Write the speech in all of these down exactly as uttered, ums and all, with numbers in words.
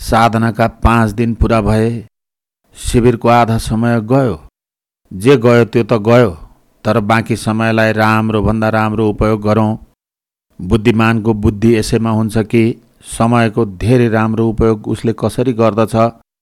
साधनाका पाँच दिन पूरा भए, शिविरको आधा समय गयो। जे गयो त्यो त गयो, तर बाँकी समयलाई राम्रो भन्दा राम्रो उपयोग गरौँ। बुद्धिमानको बुद्धि यसैमा हुन्छ कि समयको धेरै राम्रो उपयोग उसले कसरी गर्दछ।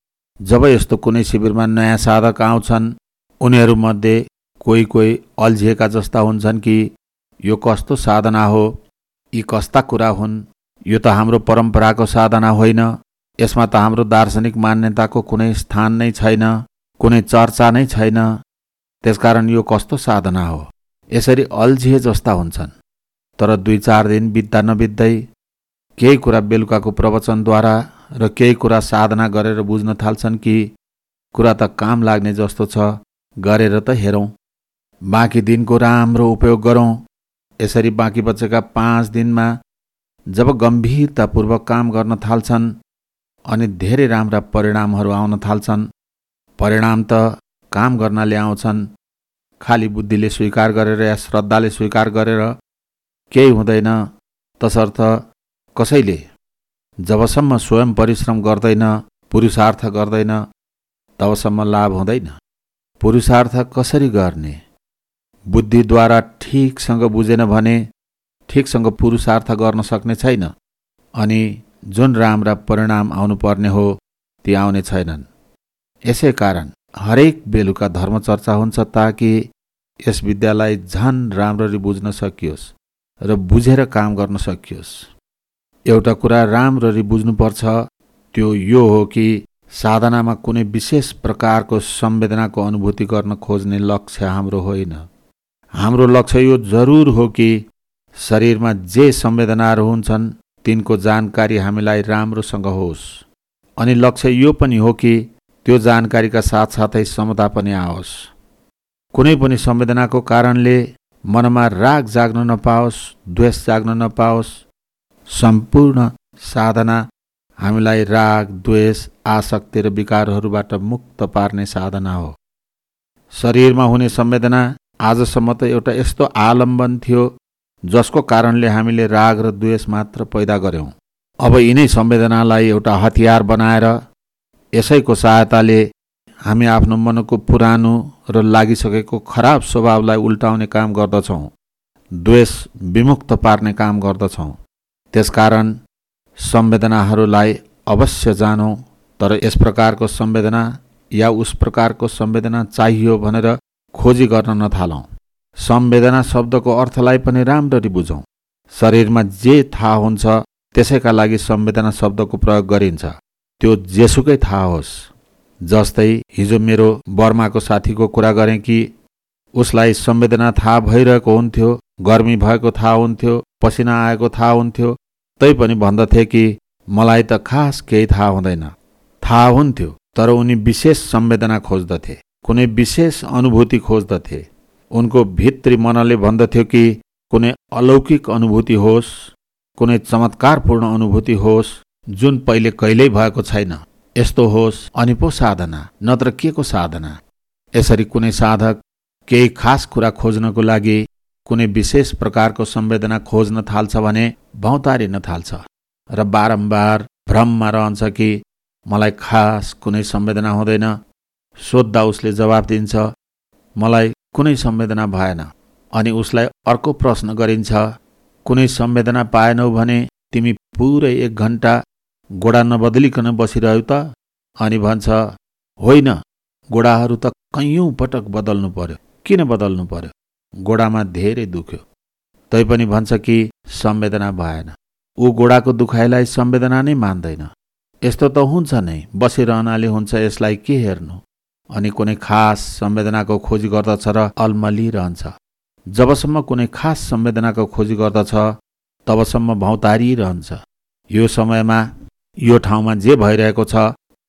जब यस्तो कुनै शिविरमा नयाँ साधक आउँछन्, उनीहरूमध्ये कोही कोही अल्झिएका जस्ता हुन्छन् कि यो कस्तो साधना हो, यी कस्ता कुरा हुन्, यो त हाम्रो परम्पराको साधना होइन, यसमा त हाम्रो दार्शनिक मान्यताको कुनै स्थान नै छैन, कुनै चर्चा नै छैन, त्यसकारण यो कस्तो साधना हो, यसरी अल्झिए जस्ता हुन्छन्। तर दुई चार दिन बित्दा नबित्दै केही कुरा बेलुकाको प्रवचनद्वारा र केही कुरा साधना गरेर बुझ्न थाल्छन् कि कुरा त काम लाग्ने जस्तो छ, गरेर त हेरौँ, बाँकी दिनको राम्रो उपयोग गरौँ। यसरी बाँकी बचेका पाँच दिनमा जब गम्भीरतापूर्वक काम गर्न थाल्छन् अनि धेरै राम्रा परिणामहरू आउन थाल्छन्। परिणाम त काम गर्नाले आउँछन्, खाली बुद्धिले स्वीकार गरेर या श्रद्धाले स्वीकार गरेर केही हुँदैन। तसर्थ कसैले जबसम्म स्वयं परिश्रम गर्दैन, पुरुषार्थ गर्दैन, तबसम्म लाभ हुँदैन। पुरुषार्थ कसरी गर्ने? बुद्धिद्वारा ठिकसँग बुझेन भने ठिकसँग पुरुषार्थ गर्न सक्ने छैन, अनि जुन राम्रा परिणाम आउनुपर्ने हो ती आउने छैनन्। यसै कारण हरेक बेलुका धर्मचर्चा हुन्छ ताकि यस विद्यालाई झन राम्ररी बुझ्न सकियोस् र बुझेर काम गर्न सकियोस्। एउटा कुरा राम्ररी बुझ्नुपर्छ, त्यो यो हो कि साधनामा कुनै विशेष प्रकारको संवेदनाको अनुभूति गर्न खोज्ने लक्ष्य हाम्रो होइन। हाम्रो लक्ष्य यो जरुर हो कि शरीरमा जे संवेदनाहरू हुन्छन् तिनको जानकारी हामीलाई राम्रोसँग होस्, अनि लक्ष्य यो पनि हो कि त्यो जानकारीका साथसाथै समता पनि आओस्। कुनै पनि संवेदनाको कारणले मनमा राग जाग्न नपाओस्, द्वेष जाग्न नपाओस्। सम्पूर्ण साधना हामीलाई राग, द्वेष, आसक्ति र विकारहरूबाट मुक्त पार्ने साधना हो। शरीरमा हुने संवेदना आजसम्म त एउटा यस्तो आलम्बन थियो जसको कारणले हामीले राग र द्वेष मात्र पैदा गर्यौं। अब यिनै संवेदनालाई एउटा हतियार बनाएर यसैको सहायताले हामी आफ्नो मनको पुरानो र लागिसकेको खराब स्वभावलाई उल्टाउने काम गर्दछौँ, द्वेष विमुक्त पार्ने काम गर्दछौँ। त्यसकारण संवेदनाहरूलाई अवश्य जानौँ, तर यस प्रकारको संवेदना या उस प्रकारको संवेदना चाहियो भनेर खोजी गर्न नथालौँ। संवेदना शब्दको अर्थलाई पनि राम्ररी बुझौँ। शरीरमा जे थाहा हुन्छ त्यसैका लागि संवेदना शब्दको प्रयोग गरिन्छ, त्यो जेसुकै थाहा होस्। जस्तै हिजो मेरो बर्माको साथीको कुरा गरेँ कि उसलाई संवेदना थाहा भइरहेको हुन्थ्यो, गर्मी भएको थाहा हुन्थ्यो, पसिना आएको थाहा हुन्थ्यो, तैपनि भन्दथे कि मलाई त खास केही थाहा हुँदैन। थाहा हुन्थ्यो, तर उनी विशेष संवेदना खोज्दथे, कुनै विशेष अनुभूति खोज्दथे। उनको भित्री मनले भन्दथ्यो कि कुनै अलौकिक अनुभूति होस्, कुनै चमत्कारपूर्ण अनुभूति होस् जुन पहिले कहिल्यै भएको छैन, यस्तो होस् अनि पो साधना, नत्र के को साधना। यसरी कुनै साधक केही खास कुरा खोज्नको लागि कुनै विशेष प्रकारको संवेदना खोज्न थाल्छ भने भौतारिन थाल्छ र बारम्बार भ्रममा रहन्छ कि मलाई खास कुनै संवेदना हुँदैन। सोद्धा उसले जवाफ दिन्छ, मलाई कुनै संवेदना भएन। अनि उसलाई अर्को प्रश्न गरिन्छ, कुनै संवेदना पाएनौ भने तिमी पुरै एक घण्टा गोडा नबदलिकन बसिरह्यौ त? अनि भन्छ, होइन, गोडाहरू त कैयौं पटक बदल्नु पर्यो, किन बदल्नु पर्यो, गोडामा धेरै दुख्यो। तैपनि भन्छ कि संवेदना भएन। ऊ गोडाको दुखाइलाई संवेदना नै मान्दैन। यस्तो त हुन्छ नै, बसिरहनाले हुन्छ, यसलाई के हेर्नु। अनि कुनै खास संवेदनाको खोजी गर्दछ र अल्मलिरहन्छ। जबसम्म कुनै खास संवेदनाको खोजी गर्दछ तबसम्म भौतारिरहन्छ। यो समयमा यो ठाउँमा जे भइरहेको छ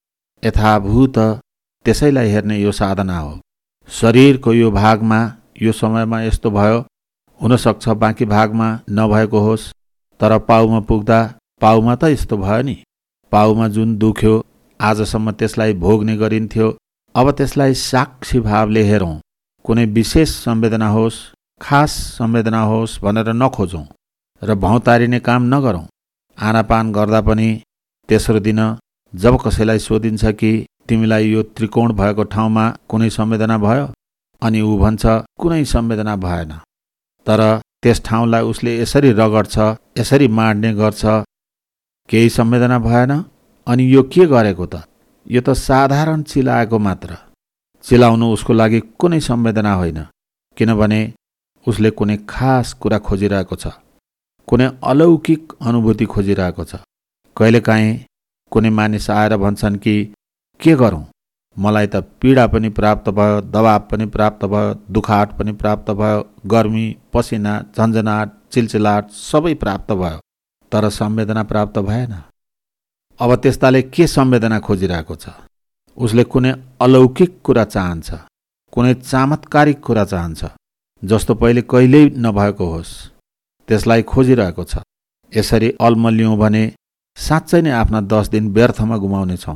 यथाभूत त्यसैलाई हेर्ने यो साधना हो। शरीरको यो भागमा यो समयमा यस्तो भयो, हुन सक्छ बाँकी भागमा नभएको होस्, तर पाउमा पुग्दा पाउमा त यस्तो भयो नि। पाउमा जुन दुख्यो आजसम्म त्यसलाई भोग्ने गरिन्थ्यो, अब त्यसलाई साक्षी भावले हेरौँ। कुनै विशेष संवेदना होस्, खास संवेदना होस् भनेर नखोजौँ र भौतारिने काम नगरौँ। आनापान गर्दा पनि तेस्रो दिन जब कसैलाई सोधिन्छ कि तिमीलाई यो त्रिकोण भएको ठाउँमा कुनै संवेदना भयो, अनि ऊ भन्छ कुनै संवेदना भएन, तर त्यस ठाउँलाई उसले यसरी रगड्छ, यसरी माड्ने गर्छ, केही संवेदना भएन। अनि यो के गरेको त? यो त साधारण चिलाएको मात्र। चिलाउनु उसको लागि कुनै संवेदना होइन, किनभने उसले कुनै खास कुरा खोजिरहेको छ, कुनै अलौकिक अनुभूति खोजिरहेको छ। कहिलेकाहीँ कुनै मानिस आएर भन्छन् कि के गरौँ, मलाई त पीडा पनि प्राप्त भयो, दबाब पनि प्राप्त भयो, दुखाट पनि प्राप्त भयो, गर्मी, पसिना, झन्झनाट, चिलचिलाट सबै प्राप्त भयो, तर संवेदना प्राप्त भएन। अब त्यस्ताले के संवेदना खोजिरहेको छ? उसले कुनै अलौकिक कुरा चाहन्छ, कुनै चमत्कारिक कुरा चाहन्छ, जस्तो पहिले कहिल्यै नभएको होस्, त्यसलाई खोजिरहेको छ। यसरी अल्मलियौँ भने साँच्चै नै आफ्ना दस दिन व्यर्थमा गुमाउनेछौँ।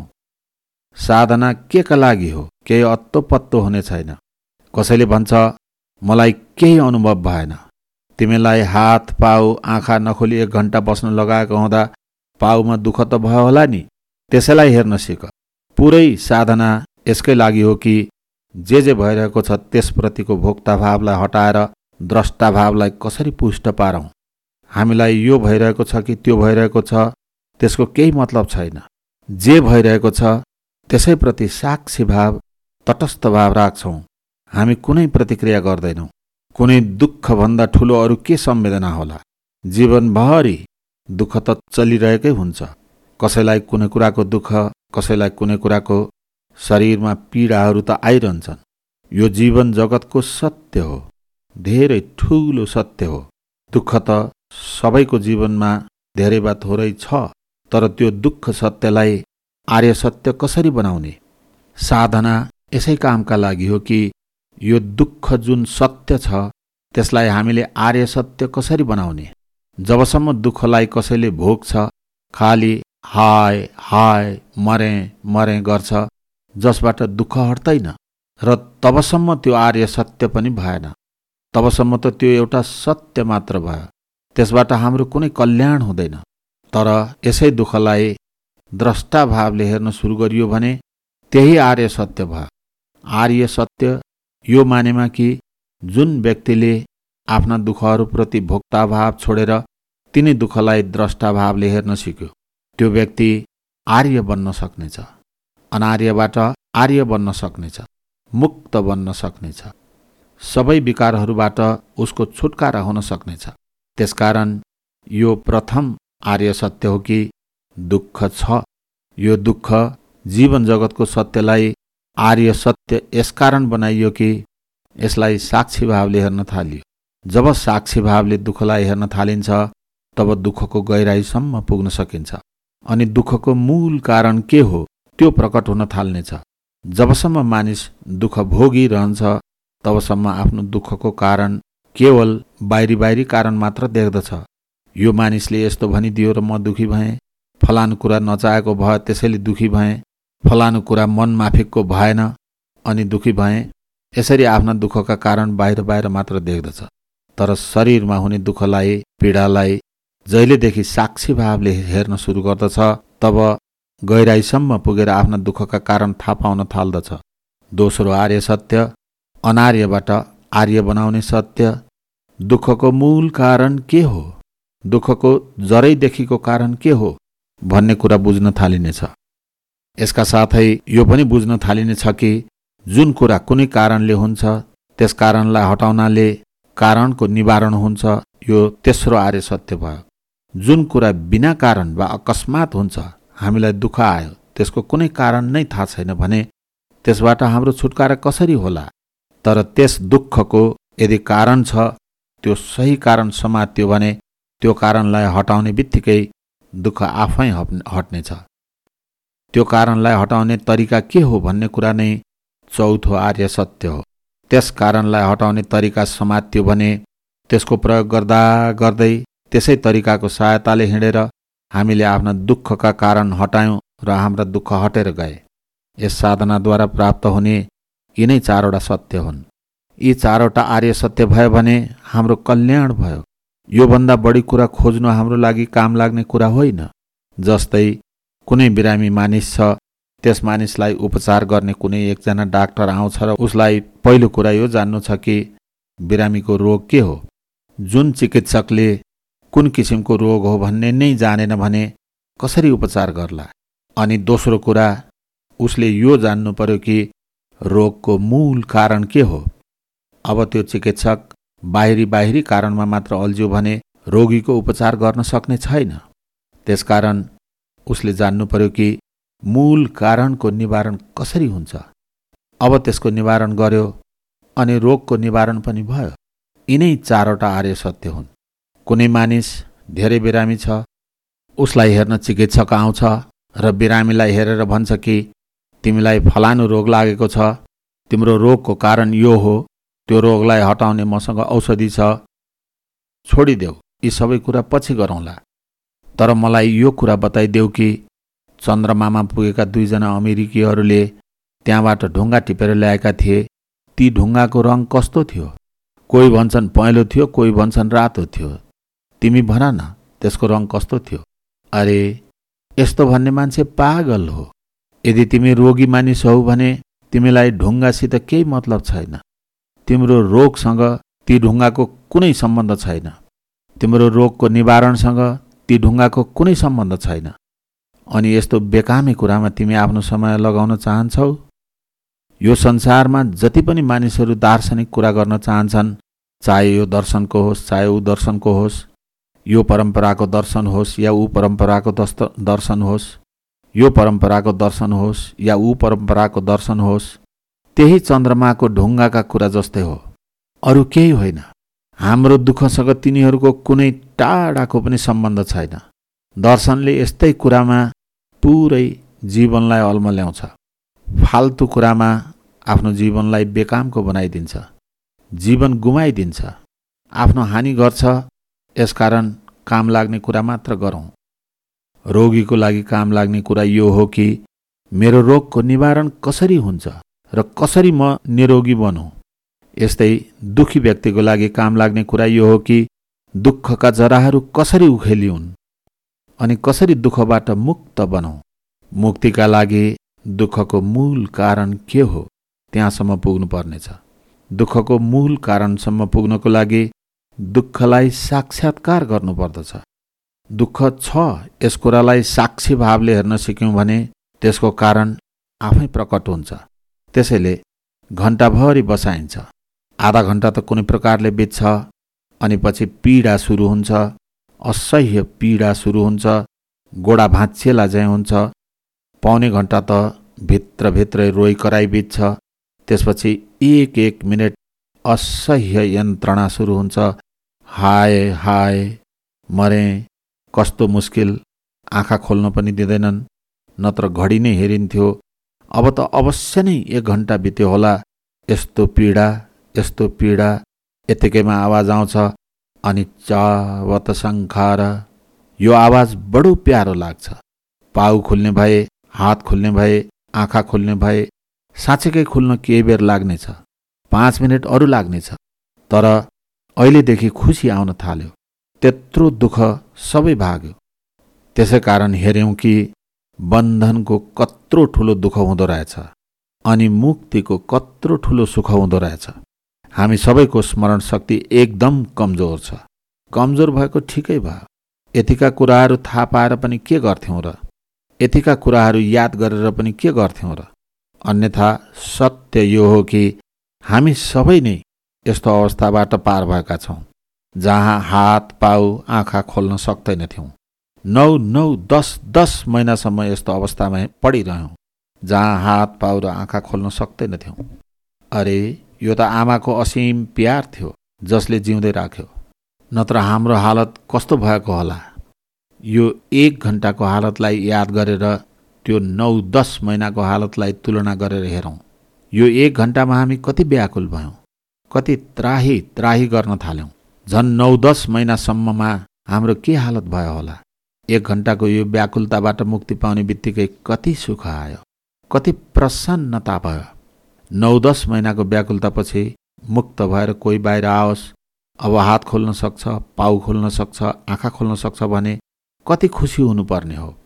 साधना के का लागि हो? केही अत्तो पत्तो हुने छैन। कसैले भन्छ मलाई केही अनुभव भएन। तिमीलाई हात, पाउ, आँखा नखोली एक घण्टा बस्न लगाएको हुँदा पाउमा दुःख त भयो होला नि, त्यसैलाई हेर्न सिक। पुरै साधना यसकै लागि हो कि जे जे भइरहेको छ त्यसप्रतिको भोक्ता भावलाई हटाएर द्रष्टा भावलाई कसरी पुष्ट पारौँ। हामीलाई यो भइरहेको छ कि त्यो भइरहेको छ त्यसको केही मतलब छैन। जे भइरहेको छ त्यसैप्रति साक्षी भाव, तटस्थ भाव राख्छौँ। हामी कुनै प्रतिक्रिया गर्दैनौँ। कुनै दुःखभन्दा ठुलो अरू के संवेदना होला? जीवनभरि दुःख त चलिरहेकै हुन्छ। कसैलाई कुनै कुराको दुःख, कसैलाई कुनै कुराको शरीरमा पीडाहरू त आइरहन्छन्। यो जीवन जगतको सत्य हो, धेरै ठुलो सत्य हो। दुःख त सबैको जीवनमा धेरै वा थोरै छ, तर त्यो दुःख सत्यलाई आर्य सत्य कसरी बनाउने? साधना यसै कामका लागि हो कि यो दुःख जुन सत्य छ त्यसलाई हामीले आर्य सत्य कसरी बनाउने। जबसम्म दुःखलाई कसैले भोग्छ, खाली हाय हाय मरे मरे गर्छ, जसबाट दुःख हट्दैन, र तबसम्म त्यो आर्य सत्य पनि भएन। तबसम्म त त्यो एउटा सत्य मात्र भयो, त्यसबाट हाम्रो कुनै कल्याण हुँदैन। तर यसै दुःखलाई द्रष्टा भावले हेर्न सुरु गरियो भने त्यही आर्य सत्य भयो। आर्य सत्य यो मानेमा कि जुन व्यक्तिले आफ्ना दुःखहरूप्रति भोक्ता भाव छोडेर तिनी दुःखलाई द्रष्टा भावले हेर्न सिक्यो, त्यो व्यक्ति आर्य बन्न सक्नेछ। अनार्यबाट आर्य बन्न सक्नेछ, मुक्त बन्न सक्नेछ। सबै विकारहरूबाट उसको छुटकारा हुन सक्नेछ। त्यसकारण यो प्रथम आर्य सत्य हो कि दुःख छ। यो दुःख जीवन जगतको सत्यलाई आर्य सत्य यसकारण बनाइयो कि यसलाई साक्षी भावले हेर्न थालियो। जब साक्षी भावले दुःखलाई हेर्न थालिन्छ तब दुःखको गहिराईसम्म पुग्न सकिन्छ, अनि दुःखको मूल कारण के हो त्यो प्रकट हुन थाल्नेछ। जबसम्म मानिस दुःख भोगिरहन्छ तबसम्म आफ्नो दुःखको कारण केवल बाहिरी बाहिरी कारण मात्र देख्दछ। यो मानिसले यस्तो भनिदियो र म दुखी भएँ, फलानु कुरा नचाहेको भयो त्यसैले दुखी भएँ, फलानु कुरा मन माफिकको भएन अनि दुखी भएँ। यसरी आफ्ना दुःखका कारण बाहिर बाहिर मात्र देख्दछ। तर शरीरमा हुने दुःखलाई, पीडालाई जहिलेदेखि साक्षी भावले हेर्न सुरु गर्दछ तब गहिराईसम्म पुगेर आफ्ना दुःखका कारण थाहा पाउन थाल्दछ। दोस्रो आर्य सत्य, अनार्यबाट आर्य बनाउने सत्य। दुःखको मूल कारण के हो, दुःखको जरैदेखिको कारण के हो भन्ने कुरा बुझ्न थालिनेछ। यसका साथै यो पनि बुझ्न थालिनेछ कि जुन कुरा कुनै कारणले हुन्छ त्यस कारणलाई हटाउनाले कारणको निवारण हुन्छ। यो तेस्रो आर्य सत्य भयो। जुन कुरा बिना कारण वा अकस्मात हुन्छ, हामीलाई दुःख आयो, त्यसको कुनै कारण नै थाहा छैन भने त्यसबाट हाम्रो छुटकारा कसरी होला? तर त्यस दुःखको यदि कारण छ, त्यो सही कारण समात्यो भने त्यो कारणलाई हटाउने बित्तिकै दुःख आफै हट्नेछ। त्यो कारणलाई हटाउने तरिका के हो भन्ने कुरा नै चौथो आर्य सत्य हो। त्यस कारणलाई हटाउने तरिका समात्यो भने त्यसको प्रयोग गर्दा गर्दै त्यसै तरिकाको सहायताले हिँडेर हामीले आफ्ना दुःखका कारण हटायौँ र हाम्रा दुःख हटेर गए। यस साधनाद्वारा प्राप्त हुने यिनै चारवटा सत्य हुन्। यी चारवटा आर्य सत्य भयो भने हाम्रो कल्याण भयो। योभन्दा बढी कुरा खोज्नु हाम्रो लागि काम लाग्ने कुरा होइन। जस्तै कुनै बिरामी मानिस छ, त्यस मानिसलाई उपचार गर्ने कुनै एकजना डाक्टर आउँछ र उसलाई पहिलो कुरा यो जान्नु छ कि बिरामीको रोग के हो। जुन चिकित्सकले कुन किसिमको रोग हो भन्ने नै जानेन भने कसरी उपचार गर्ला। अनि दोस्रो कुरा उसले यो जान्नु पर्यो कि रोगको मूल कारण के हो। अब त्यो चिकित्सक बाहिरी बाहिरी कारणमा मात्र अल्झ्यो भने रोगीको उपचार गर्न सक्ने छैन। त्यसकारण उसले जान्नु पर्यो कि मूल कारणको निवारण कसरी हुन्छ। अब त्यसको निवारण गर्यो अनि रोगको निवारण पनि भयो। यिनै चारवटा आर्य सत्य हुन्। कुनै मानिस धेरै बिरामी छ, उसलाई हेर्न चिकित्सक आउँछ र बिरामीलाई हेरेर भन्छ कि तिमीलाई फलानु रोग लागेको छ, तिम्रो रोगको कारण यो हो, त्यो रोगलाई हटाउने मसँग औषधि छ, छोडिदेऊ, यी सबै कुरा पछि गरौँला। तर मलाई यो कुरा बताइदेऊ कि चन्द्रमामा पुगेका दुईजना अमेरिकीहरूले त्यहाँबाट ढुङ्गा टिपेर ल्याएका थिए, ती ढुङ्गाको रङ कस्तो थियो? कोही भन्छन् पहेँलो थियो, कोही भन्छन् रातो थियो। तिमी भन न त्यसको रङ कस्तो थियो? अरे यस्तो भन्ने मान्छे पागल हो। यदि तिमी रोगी मानिस हौ भने तिमीलाई ढुङ्गासित केही मतलब छैन। तिम्रो रोगसँग ती ढुङ्गाको कुनै सम्बन्ध छैन। तिम्रो रोगको निवारणसँग ती ढुङ्गाको कुनै सम्बन्ध छैन। अनि यस्तो बेकामी कुरामा तिमी आफ्नो समय लगाउन चाहन्छौ? यो संसारमा जति पनि मानिसहरू दार्शनिक कुरा गर्न चाहन्छन्, चाहे यो दर्शनको होस् चाहे ऊ दर्शनको होस्, यो परम्पराको दर्शन होस् या ऊ परम्पराको दर्शन होस्, यो परम्पराको दर्शन होस् या ऊ परम्पराको दर्शन होस्, त्यही चन्द्रमाको ढुङ्गाका कुरा जस्तै हो, अरू केही होइन। हाम्रो दुःखसँग तिनीहरूको कुनै टाढाको पनि सम्बन्ध छैन। दर्शनले यस्तै कुरामा पुरै जीवनलाई अल्मल्याउँछ, फाल्तु कुरामा आफ्नो जीवनलाई बेकामको बनाइदिन्छ, जीवन गुमाइदिन्छ, आफ्नो हानि गर्छ। यसकारण काम लाग्ने कुरा मात्र गरौँ। रोगीको लागि काम लाग्ने कुरा यो हो कि मेरो रोगको निवारण कसरी हुन्छ र कसरी म निरोगी बनौँ। यस्तै दुखी व्यक्तिको लागि काम लाग्ने कुरा यो हो कि दुःखका जराहरू कसरी उखेलिउन् अनि कसरी दुःखबाट मुक्त बनौँ। मुक्तिका लागि दुःखको मूल कारण के हो त्यहाँसम्म पुग्नु पर्नेछ। दुःखको मूल कारणसम्म पुग्नको लागि दुःखलाई साक्षात्कार गर्नुपर्दछ। दुःख छ यस कुरालाई साक्षी भावले हेर्न सिक्यौँ भने त्यसको कारण आफै प्रकट हुन्छ। त्यसैले घण्टाभरि बसाइन्छ, आधा घण्टा त कुनै प्रकारले बित्छ, अनि पछि पीडा सुरु हुन्छ, असह्य पीडा सुरु हुन्छ, गोडा भाँचिएला झैँ हुन्छ। पौने घण्टा त भित्रभित्रै रोइ कराइ बित्छ। त्यसपछि एक एक मिनट असह्य यन्त्रणा सुरु हुन्छ। हाय हाय मरे, कस्तो मुस्किल, आँखा खोल्न पनि दिँदैनन्, नत्र घडी नै हेरिन्थ्यो। अब त अवश्य नै एक घण्टा बित्यो होला। यस्तो पीडा यस्तो पीडा। यतिकैमा आवाज आउँछ, अनि चावत शङ्खार। यो आवाज बडो प्यारो लाग्छ। पाउ खुल्ने भए, हात खुल्ने भए, आँखा खुल्ने भए, साँच्चैकै खुल्न केही बेर लाग्नेछ, पाँच मिनट अरू लाग्नेछ। तर अहिलेदेखि खुसी आउन थाल्यो। त्यत्रो दुःख सबै भाग्यो। त्यसै कारण हेऱ्यौँ कि बन्धनको कत्रो ठुलो दुःख हुँदो रहेछ अनि मुक्तिको कत्रो ठुलो सुख हुँदो रहेछ। हामी सबैको स्मरण शक्ति एकदम कमजोर छ। कमजोर भएको ठिकै भयो। यतिका कुराहरू थाहा पाएर पनि के गर्थ्यौँ र? यतिका कुराहरू याद गरेर पनि के गर्थ्यौँ र? अन्यथा सत्य यो हो कि हामी सबै नै यस्तो अवस्थाबाट पार भएका छौँ जहाँ हात पाउ आँखा खोल्न सक्दैनथ्यौँ। नौ नौ दस दस महिनासम्म यस्तो अवस्थामा पडिरह्यौँ जहाँ हात पाउ र आँखा खोल्न सक्दैनथ्यौँ। अरे यो त आमाको असीम प्यार थियो जसले जिउँदै राख्यो, नत्र हाम्रो हालत कस्तो भएको होला। यो एक घन्टाको हालतलाई याद गरेर त्यो नौ दस महिनाको हालतलाई तुलना गरेर हेरौँ। यो एक घन्टामा हामी कति व्याकुल भयौँ, कति त्राही त्राही गर्न थाल्यौँ। झन् नौ दस महिनासम्ममा हाम्रो के हालत भयो होला। एक घन्टाको यो व्याकुलताबाट मुक्ति पाउने बित्तिकै कति सुख आयो, कति प्रसन्नता भयो। नौ दस महिनाको व्याकुलतापछि मुक्त भएर कोही बाहिर आओस्, अब हात खोल्न सक्छ, पाउ खोल्न सक्छ, आँखा खोल्न सक्छ भने कति खुसी हुनुपर्ने हो।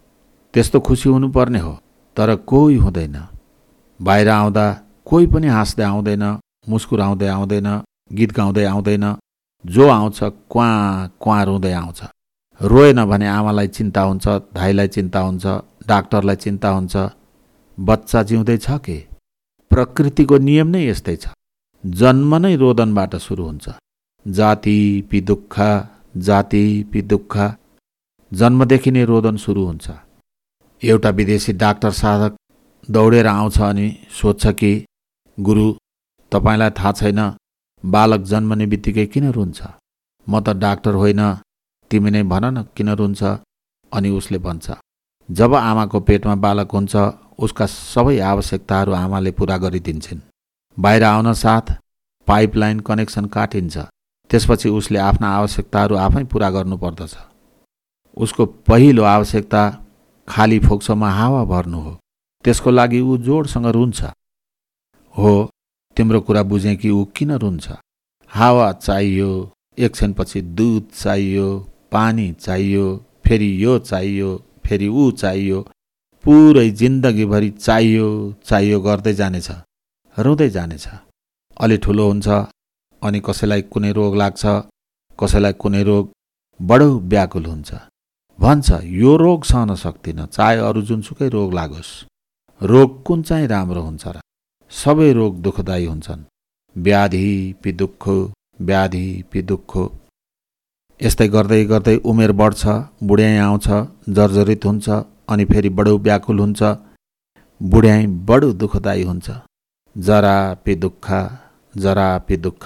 त्यस्तो खुसी हुनुपर्ने हो, तर कोही हुँदैन। बाहिर आउँदा कोही पनि हाँस्दै आउँदैन, मुस्कुराउँदै आउँदैन, गीत गाउँदै आउँदैन। जो आउँछ क्वाँ क्वाँ रुँदै आउँछ। रोएन भने आमालाई चिन्ता हुन्छ, दाइलाई चिन्ता हुन्छ, डाक्टरलाई चिन्ता हुन्छ। बच्चा जिउँदै छ के? प्रकृतिको नियम नै यस्तै छ। जन्म नै रोदनबाट सुरु हुन्छ। जाति पि दुःख, जाति पि दुःख। जन्मदेखि नै रोदन सुरु हुन्छ। एउटा विदेशी डाक्टर साधक दौडेर आउँछ अनि सोध्छ कि गुरु, तपाईँलाई थाहा छैन बालक जन्मने बित्तिकै किन रुन्छ? म त डाक्टर होइन, तिमी नै भन न किन रुन्छ? अनि उसले भन्छ, जब आमाको पेटमा बालक हुन्छ उसका सबै आवश्यकताहरू आमाले पुरा गरिदिन्छन्। बाहिर आउन साथ पाइपलाइन कनेक्सन काटिन्छ। त्यसपछि उसले आफ्ना आवश्यकताहरू आफै पुरा गर्नुपर्दछ। उसको पहिलो आवश्यकता खाली फोक्सोमा हावा भर्नु हो। त्यसको लागि ऊ जोडसँग रुन्छ। हो, तिम्रो कुरा बुझेँ कि ऊ किन रुन्छ। हावा चाहियो, एकछिनपछि दुध चाहियो, पानी चाहियो, फेरि यो चाहियो, फेरि ऊ चाहियो। पुरै जिन्दगीभरि चाहियो चाहियो गर्दै जानेछ, रुँदै जानेछ। अलि ठुलो हुन्छ अनि कसैलाई कुनै रोग लाग्छ, कसैलाई कुनै रोग बडो व्याकुल हुन्छ। भन्छ यो रोग सहन सक्दिन, चाहे अरू जुनसुकै रोग लागोस्। रोग कुन चाहिँ राम्रो हुन्छ र? सबै रोग दुःखदायी हुन्छन्। व्याधि पि दुःख, व्याधि पि दुःख। यस्तै गर्दै गर्दै उमेर बढ्छ, बुढ्याइ आउँछ, जर्जरित हुन्छ अनि फेरि बडो व्याकुल हुन्छ। बुढ्याइ बडो दुःखदायी हुन्छ। जरा पि दुःख, जरा पि दुःख।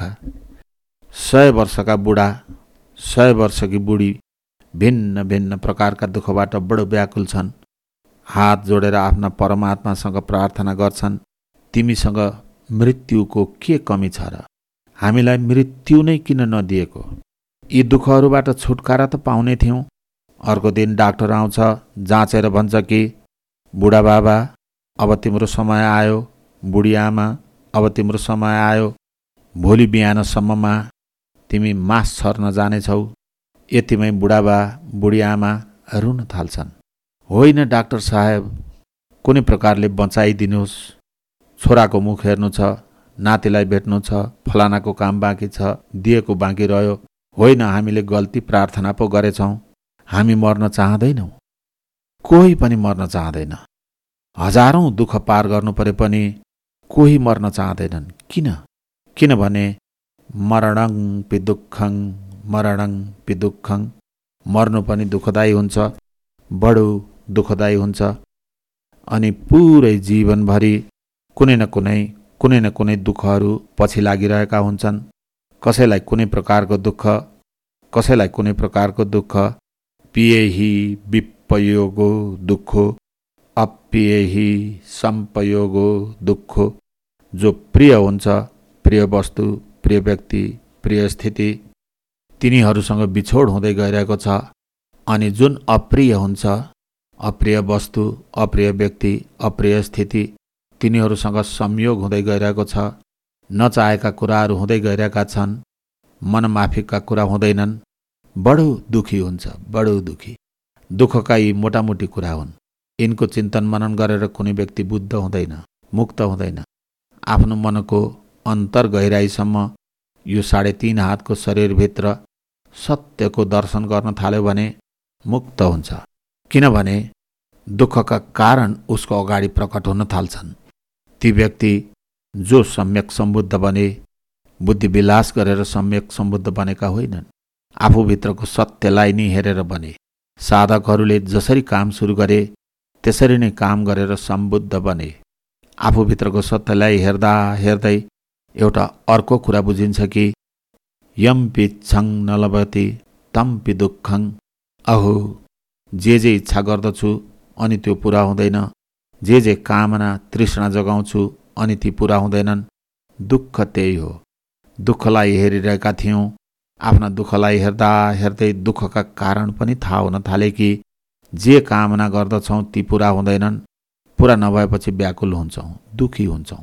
सय वर्षका बुढा, सय वर्षकी बुढी भिन्न भिन्न प्रकारका दुःखबाट बडो व्याकुल छन्। हात जोडेर आफ्ना परमात्मासँग प्रार्थना गर्छन्, तिमीसँग मृत्युको के कमी छ र? हामीलाई मृत्यु नै किन नदिएको? यी दुःखहरूबाट छुटकारा त पाउने थियौँ। अर्को दिन डाक्टर आउँछ, जाँचेर भन्छ कि बुढा बाबा अब तिम्रो समय आयो, बुढी आमा अब तिम्रो समय आयो। भोलि बिहानसम्ममा तिमी मास छर्न जानेछौ। यतिमै बुढाबा बुढी आमा रुन थाल्छन्। होइन डाक्टर साहेब, कुनै प्रकारले बचाइदिनुहोस्। छोराको मुख हेर्नु छ, नातिलाई भेट्नु छ, फलानाको काम बाँकी छ, दिएको बाँकी रह्यो। होइन, हामीले गल्ती प्रार्थना पो गरेछौँ। हामी मर्न चाहँदैनौँ। कोही पनि मर्न चाहँदैन। हजारौँ दुःख पार गर्नु परे पनि कोही मर्न चाहँदैनन्। किन? किनभने मरणं पि दुःखं, मरणं पि दुःखं। मर्नु पनि दुःखदायी हुन्छ, बडो दुःखदायी हुन्छ। अनि पुरै जीवनभरि कुनै न कुनै कुनै न कुनै दुःखहरू पछि लागिरहेका हुन्छन्। कसैलाई कुनै प्रकारको दुःख, कसैलाई कुनै प्रकारको दुःख। पिएहि विपयोगो दुःखो, अप्पिएहि सम्पयोगो दुःखो। जो प्रिय हुन्छ, प्रिय वस्तु, प्रिय व्यक्ति, प्रिय स्थिति, तिनीहरूसँग बिछोड हुँदै गइरहेको छ। अनि जुन अप्रिय हुन्छ, अप्रिय वस्तु, अप्रिय व्यक्ति, अप्रिय स्थिति, तिनीहरूसँग संयोग हुँदै गइरहेको छ। नचाहेका कुराहरू हुँदै गइरहेका छन्। मनमाफिकका कुरा हुँदैनन्। बडो दुखी हुन्छ, बडो दुखी। दुःखका यी मोटामोटी कुरा हुन्। यिनको चिन्तन मनन गरेर कुनै व्यक्ति बुद्ध हुँदैन, मुक्त हुँदैन। आफ्नो मनको अन्तर गहिराईसम्म यो साढे तीन हातको शरीरभित्र सत्यको दर्शन गर्न थाल्यो भने मुक्त हुन्छ। किनभने दुःखका कारण उसको अगाडि प्रकट हुन थाल्छन्। ती व्यक्ति जो सम्यक सम्बुद्ध बने, बुद्धि विलास गरेर सम्यक सम्बुद्ध बनेका होइनन्, आफूभित्रको सत्यलाई नै हेरेर बने। साधकहरूले जसरी काम सुरु गरे त्यसरी नै काम गरेर सम्बुद्ध बने। आफूभित्रको सत्यलाई हेर्दा हेर्दै एउटा अर्को कुरा बुझिन्छ कि यम पिच्छङ नलभति तम पि दुःखङ। अहो, जे जे इच्छा गर्दछु अनि त्यो पुरा हुँदैन, जे जे कामना तृष्णा जगाउँछु अनि ती पुरा हुँदैनन्, दुःख त्यही हो। दुःखलाई हेरिरहेका थियौँ। आफ्ना दुःखलाई हेर्दा हेर्दै दुःखका कारण पनि थाहा हुन थाले कि जे कामना गर्दछौँ ती पुरा हुँदैनन्। पुरा नभएपछि व्याकुल हुन्छौँ, दुखी हुन्छौँ।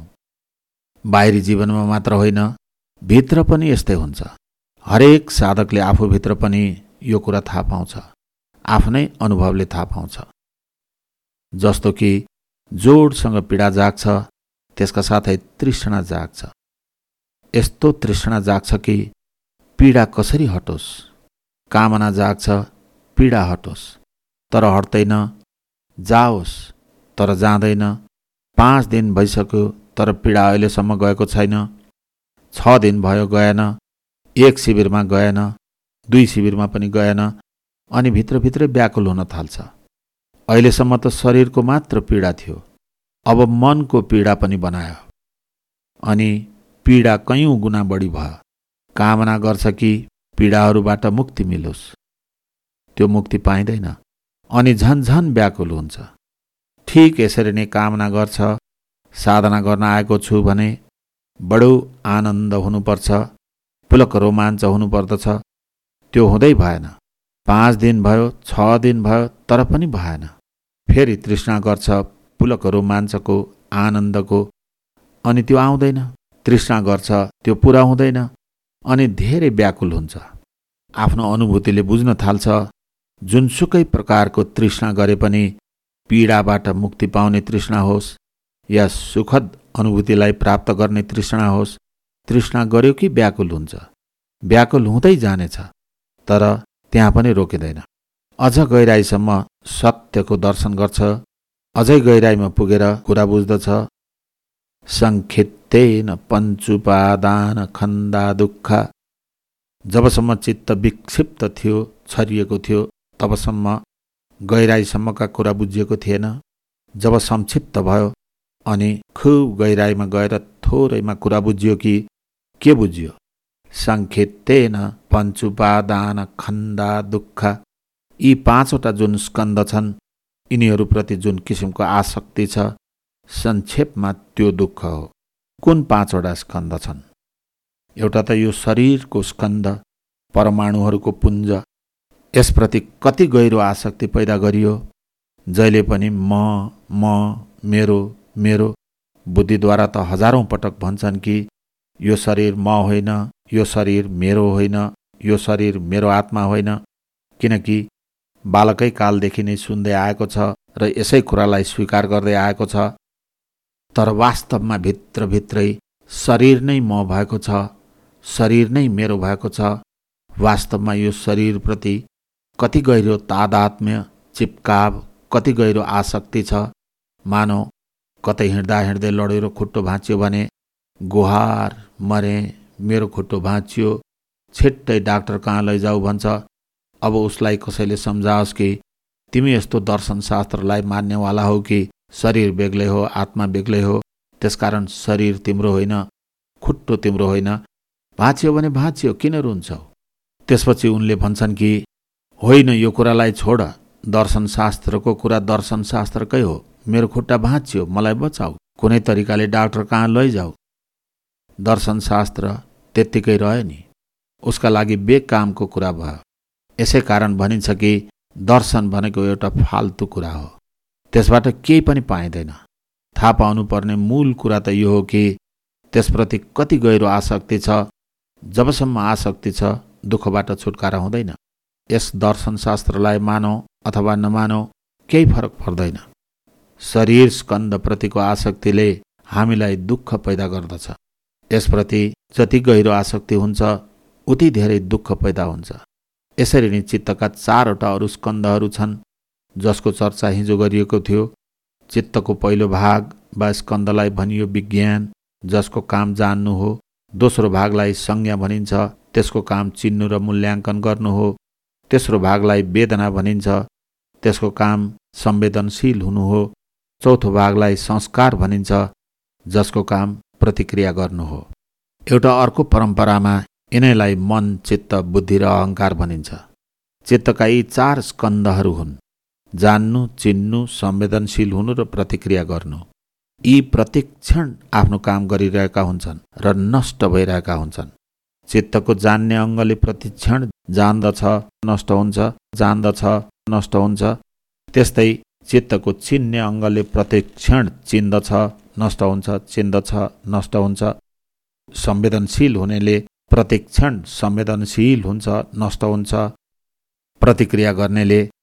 बाहिरी जीवनमा मात्र होइन, भित्र पनि यस्तै हुन्छ। हरेक साधकले आफूभित्र पनि यो कुरा थाहा पाउँछ, आफ्नै अनुभवले थाहा पाउँछ। जस्तो कि जोडसँग पीडा जाग्छ, त्यसका साथै तृष्णा जाग्छ। यस्तो तृष्णा जाग्छ कि पीडा कसरी हटोस्, कामना जाग्छ पीडा हटोस्, तर हट्दैन, जाओस् तर जाँदैन। पाँच दिन भइसक्यो तर पीडा अहिलेसम्म गएको छैन, छ दिन भयो गएन, एक शिविरमा गएन, दुई शिविरमा पनि गएन, अनि भित्रभित्रै व्याकुल हुन थाल्छ। अहिलेसम्म त शरीरको मात्र पीडा थियो, अब मनको पीडा पनि बनायो, अनि पीडा कयौं गुणा बढी भयो। कामना गर्छ कि पीडाहरूबाट मुक्ति मिलोस्, त्यो मुक्ति पाइँदैन, अनि झन्झन व्याकुल हुन्छ। ठीक यसरी नै कामना गर्छ, साधना गर्न आएको छु भने बडो आनन्द हुनुपर्छ, पुलक रोमाञ्च हुनुपर्दछ, त्यो हुँदै भएन। पाँच दिन भयो, छ दिन भयो, तर पनि भएन। फेरि तृष्णा गर्छ पुलक रोमाञ्चको, आनन्दको, अनि त्यो आउँदैन। तृष्णा गर्छ, त्यो पुरा हुँदैन, अनि धेरै व्याकुल हुन्छ। आफ्नो अनुभूतिले बुझ्न थाल्छ, जुनसुकै प्रकारको तृष्णा गरे पनि पीडाबाट मुक्ति पाउने तृष्णा होस् या सुखद अनुभूतिलाई प्राप्त गर्ने तृष्णा होस्, तृष्णा गर्यो कि व्याकुल हुन्छ, व्याकुल हुँदै जानेछ, तर त्यहाँ पनि रोकिँदैन। अझ गहिराईसम्म सत्यको दर्शन गर्छ, अझै गहिराईमा पुगेर कुरा बुझ्दछ। संखित्तेन पञ्चुपादान खन्दा दुःख। जबसम्म चित्त विक्षिप्त थियो, छरिएको थियो, तबसम्म गहिराईसम्मका कुरा बुझिएको थिएन। जब संक्षिप्त भयो अनि खुब गहिराईमा गएर थोरैमा कुरा बुझियो कि के बुझियो? संखित्तेन पञ्चुपादान खन्दा दुःख। यी पाँचवटा जुन स्कन्द छन्, यिनीहरूप्रति जुन किसिमको आसक्ति छ, संक्षेपमा त्यो दुःख हो। कुन पाँचवटा स्कन्द छन्? एउटा त यो शरीरको स्कन्द, परमाणुहरूको पुञ्ज, यसप्रति कति गहिरो आसक्ति पैदा गरियो। जहिले पनि म म मेरो मेरो बुद्धिद्वारा त हजारौं पटक भन्छन् कि यो शरीर म होइन, यो शरीर मेरो होइन, यो शरीर मेरो आत्मा होइन, किनकि बालकै कालदेखि नै सुन्दै आएको छ र यसै कुरालाई स्वीकार गर्दै आएको छ। तर वास्तवमा भित्रभित्रै शरीर नै म भएको छ, शरीर नै मेरो भएको छ। वास्तवमा यो शरीरप्रति कति गहिरो तादात्म्य, चिपकाव, कति गहिरो आसक्ति छ। मानौ कतै हिँड्दा हिँड्दै लडेर खुट्टो भाँच्यो भने गुहार, मरे, मेरो खुट्टो भाँच्यो, छिट्टै डाक्टर कहाँ लैजाऊ भन्छ। अब उसलाई कसैले सम्झाओस् कि तिमी यस्तो दर्शनशास्त्रलाई मान्नेवाला हौ कि शरीर बेग्लै हो, आत्मा बेग्लै हो, त्यसकारण शरीर तिम्रो होइन, खुट्टो तिम्रो होइन, भाँच्यो भने भाँच्यो, किन रुन्छौ? त्यसपछि उनले भन्छन् कि होइन, यो कुरालाई छोड, दर्शनशास्त्रको कुरा दर्शनशास्त्रकै हो, मेरो खुट्टा भाँच्यो, मलाई बचाऊ, कुनै तरिकाले डाक्टर कहाँ लैजाऊ। दर्शनशास्त्र त्यत्तिकै रह्यो नि, उसका लागि बेकामको कुरा भयो। यसै कारण भनिन्छ कि दर्शन भनेको एउटा फाल्तु कुरा हो, त्यसबाट केही पनि पाइँदैन। थाहा पाउनुपर्ने मूल कुरा त यो हो कि त्यसप्रति कति गहिरो आसक्ति छ। जबसम्म आसक्ति छ, दुःखबाट छुटकारा हुँदैन। यस दर्शनशास्त्रलाई मानौ अथवा नमानौ, केही फरक पर्दैन। शरीर स्कन्धप्रतिको आसक्तिले हामीलाई दुःख पैदा गर्दछ। यसप्रति जति गहिरो आसक्ति हुन्छ, उति धेरै दुःख पैदा हुन्छ। यसरी नै चित्तका चारवटा अरू स्कन्धहरू छन्, जसको चर्चा हिजो गरिएको थियो। चित्तको पहिलो भाग वा स्कन्धलाई भनियो विज्ञान, जसको काम जान्नु हो। दोस्रो भागलाई संज्ञा भनिन्छ, त्यसको काम चिन्नु र मूल्याङ्कन गर्नु हो। तेस्रो भागलाई वेदना भनिन्छ, त्यसको काम संवेदनशील हुनु हो। चौथो भागलाई संस्कार भनिन्छ, जसको काम प्रतिक्रिया गर्नु हो। एउटा अर्को परम्परामा यिनैलाई मन, चित्त, बुद्धि र अहङ्कार भनिन्छ। चित्तका यी चार स्कन्धहरू हुन्: जान्नु, चिन्नु, संवेदनशील हुनु र प्रतिक्रिया गर्नु। यी प्रत्येक क्षण आफ्नो काम गरिरहेका हुन्छन् र नष्ट भइरहेका हुन्छन्। चित्तको जान्ने अङ्गले प्रतिक्षण जान्दछ, नष्ट हुन्छ, जान्दछ, नष्ट हुन्छ। त्यस्तै चित्तको चिन्ने अङ्गले प्रतिक्षण चिन्दछ, नष्ट हुन्छ, चिन्दछ, नष्ट हुन्छ। संवेदनशील हुनेले प्रतिक्षण संवेदनशील हुन्छ, नष्ट हुन्छ। प्रतिक्रिया गर्नेले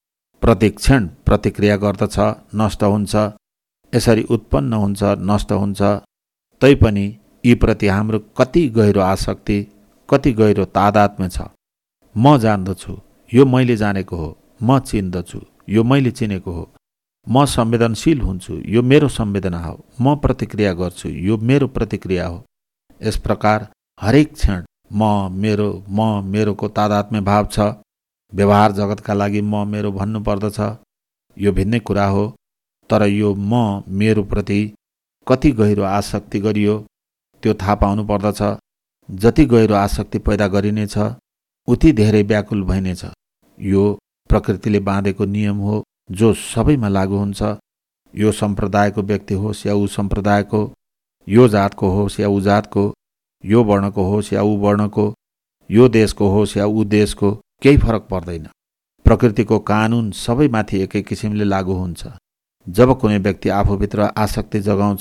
प्रतिक्षण प्रतिक्रिया गर्दछ, नष्ट हुन्छ, यसरी उत्पन्न हुन्छ, नष्ट हुन्छ। तैपनि यीप्रति हाम्रो कति गहिरो आसक्ति, कति गहिरो तादात्म्य छ। म जान्दछु, यो मैले जानेको हो। म चिन्दछु, यो मैले चिनेको हो। म संवेदनशील हुन्छु, यो मेरो संवेदना हो। म प्रतिक्रिया गर्छु, यो मेरो प्रतिक्रिया हो। यस प्रकार हरेक क्षण म मेरो म मेरोको तादात्म्य भाव छ। व्यवहार जगतका लागि म मेरो भन्नु पर्दछ, यो भिन्नै कुरा हो। तर यो म मेरो प्रति कति गहिरो आसक्ति गरियो त्यो थाहा पाउनु पर्दछ। जति गहिरो आसक्ति पैदा गरिनेछ उति धेरै व्याकुल भइनेछ। यो प्रकृतिले बाँधेको नियम हो जो सबैमा लागू हुन्छ। यो सम्प्रदायको व्यक्ति होस् या ऊ सम्प्रदायको, यो जातको होस् या ऊ जातको, यो वर्णको होस् या ऊ वर्णको, यो देशको होस् या ऊ देशको, केही फरक पर्दैन। प्रकृतिको कानुन सबैमाथि एकै किसिमले लागू हुन्छ। जब कुनै व्यक्ति आफूभित्र आसक्ति जगाउँछ,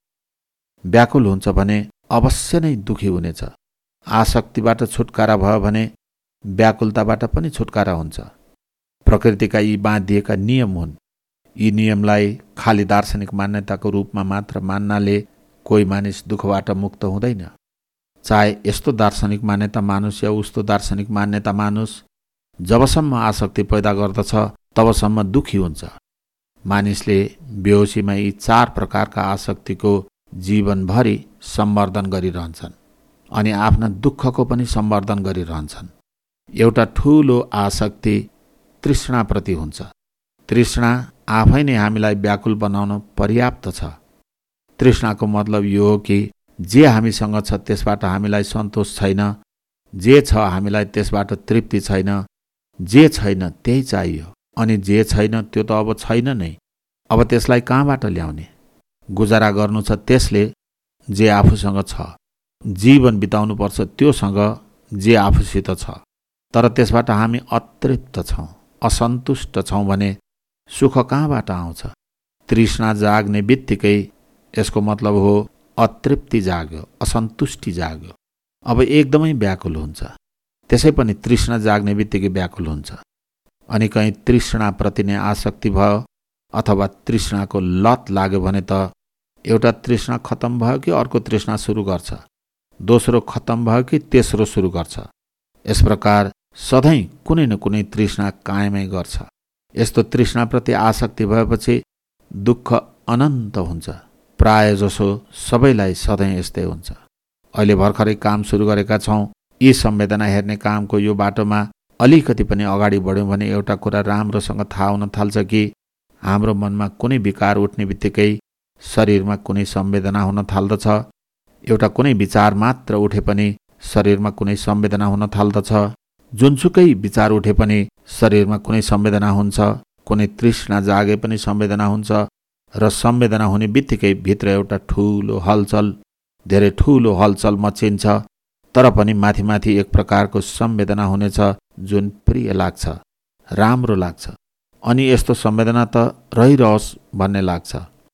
व्याकुल हुन्छ भने अवश्य नै दुखी हुनेछ। आसक्तिबाट छुटकारा भयो भने व्याकुलताबाट पनि छुटकारा हुन्छ। प्रकृतिका यी बाँधिएका नियम हुन्। यी नियमलाई खाली दार्शनिक मान्यताको रूपमा मात्र मान्नाले कोही मानिस दुःखबाट मुक्त हुँदैन। चाहे यस्तो दार्शनिक मान्यता मानुस् या उस्तो दार्शनिक मान्यता मानुस्, जबसम्म आसक्ति पैदा गर्दछ तबसम्म दुखी हुन्छ। मानिसले बेहोसीमा यी चार प्रकारका आसक्तिको जीवनभरि सम्वर्धन गरिरहन्छन् अनि आफ्ना दुःखको पनि सम्वर्धन गरिरहन्छन्। एउटा ठूलो आसक्ति तृष्णाप्रति हुन्छ। तृष्णा आफै नै हामीलाई व्याकुल बनाउन पर्याप्त छ। तृष्णाको मतलब यो हो कि जे हामीसँग छ त्यसबाट हामीलाई सन्तोष छैन, जे छ हामीलाई त्यसबाट तृप्ति छैन, जे छैन त्यही चाहियो, अनि जे छैन त्यो त अब छैन नै। अब त्यसलाई कहाँबाट ल्याउने? गुजारा गर्नु छ त्यसले जे आफूसँग छ, जीवन बिताउनुपर्छ त्योसँग जे आफूसित छ। तर त्यसबाट हामी अतृप्त छौँ, असन्तुष्ट छौँ भने सुख कहाँबाट आउँछ? तृष्णा जाग्ने बित्तिकै यसको मतलब हो अतृप्ति जाग्यो, असन्तुष्टि जाग्यो। अब एकदमै व्याकुल हुन्छ। त्यसै पनि तृष्णा जाग्ने बित्तिकै व्याकुल हुन्छ। अनि कहीँ तृष्णाप्रति नै आसक्ति भयो अथवा तृष्णाको लत लाग्यो भने त एउटा तृष्णा खत्तम भयो कि अर्को तृष्णा सुरु गर्छ, दोस्रो खत्तम भयो कि तेस्रो सुरु गर्छ। यस प्रकार सधैँ कुनै न कुनै तृष्णा कायमै गर्छ। यस्तो तृष्णाप्रति आसक्ति भएपछि दुःख अनन्त हुन्छ। प्राय जसो सबैलाई सधैँ यस्तै हुन्छ। अहिले भर्खरै काम सुरु गरेका छौँ। यी संवेदना हेर्ने कामको यो बाटोमा अलिकति पनि अगाडि बढ्यौँ भने एउटा कुरा राम्रोसँग थाहा हुन थाल्छ कि हाम्रो मनमा कुनै विकार उठ्ने बित्तिकै शरीरमा कुनै संवेदना हुन थाल्दछ। एउटा कुनै विचार मात्र उठे पनि शरीरमा कुनै संवेदना हुन थाल्दछ। जुनसुकै विचार उठे पनि शरीरमा कुनै संवेदना हुन्छ। कुनै तृष्णा जागे पनि संवेदना हुन्छ र संवेदना हुने बित्तिकै भित्र एउटा ठूलो हलचल, धेरै ठूलो हलचल मचिन्छ। तर पनि माथि माथि एक प्रकारको संवेदना हुनेछ जुन प्रिय लाग्छ, राम्रो लाग्छ। अनि यस्तो संवेदना त रहिरहोस् भन्ने लाग्छ।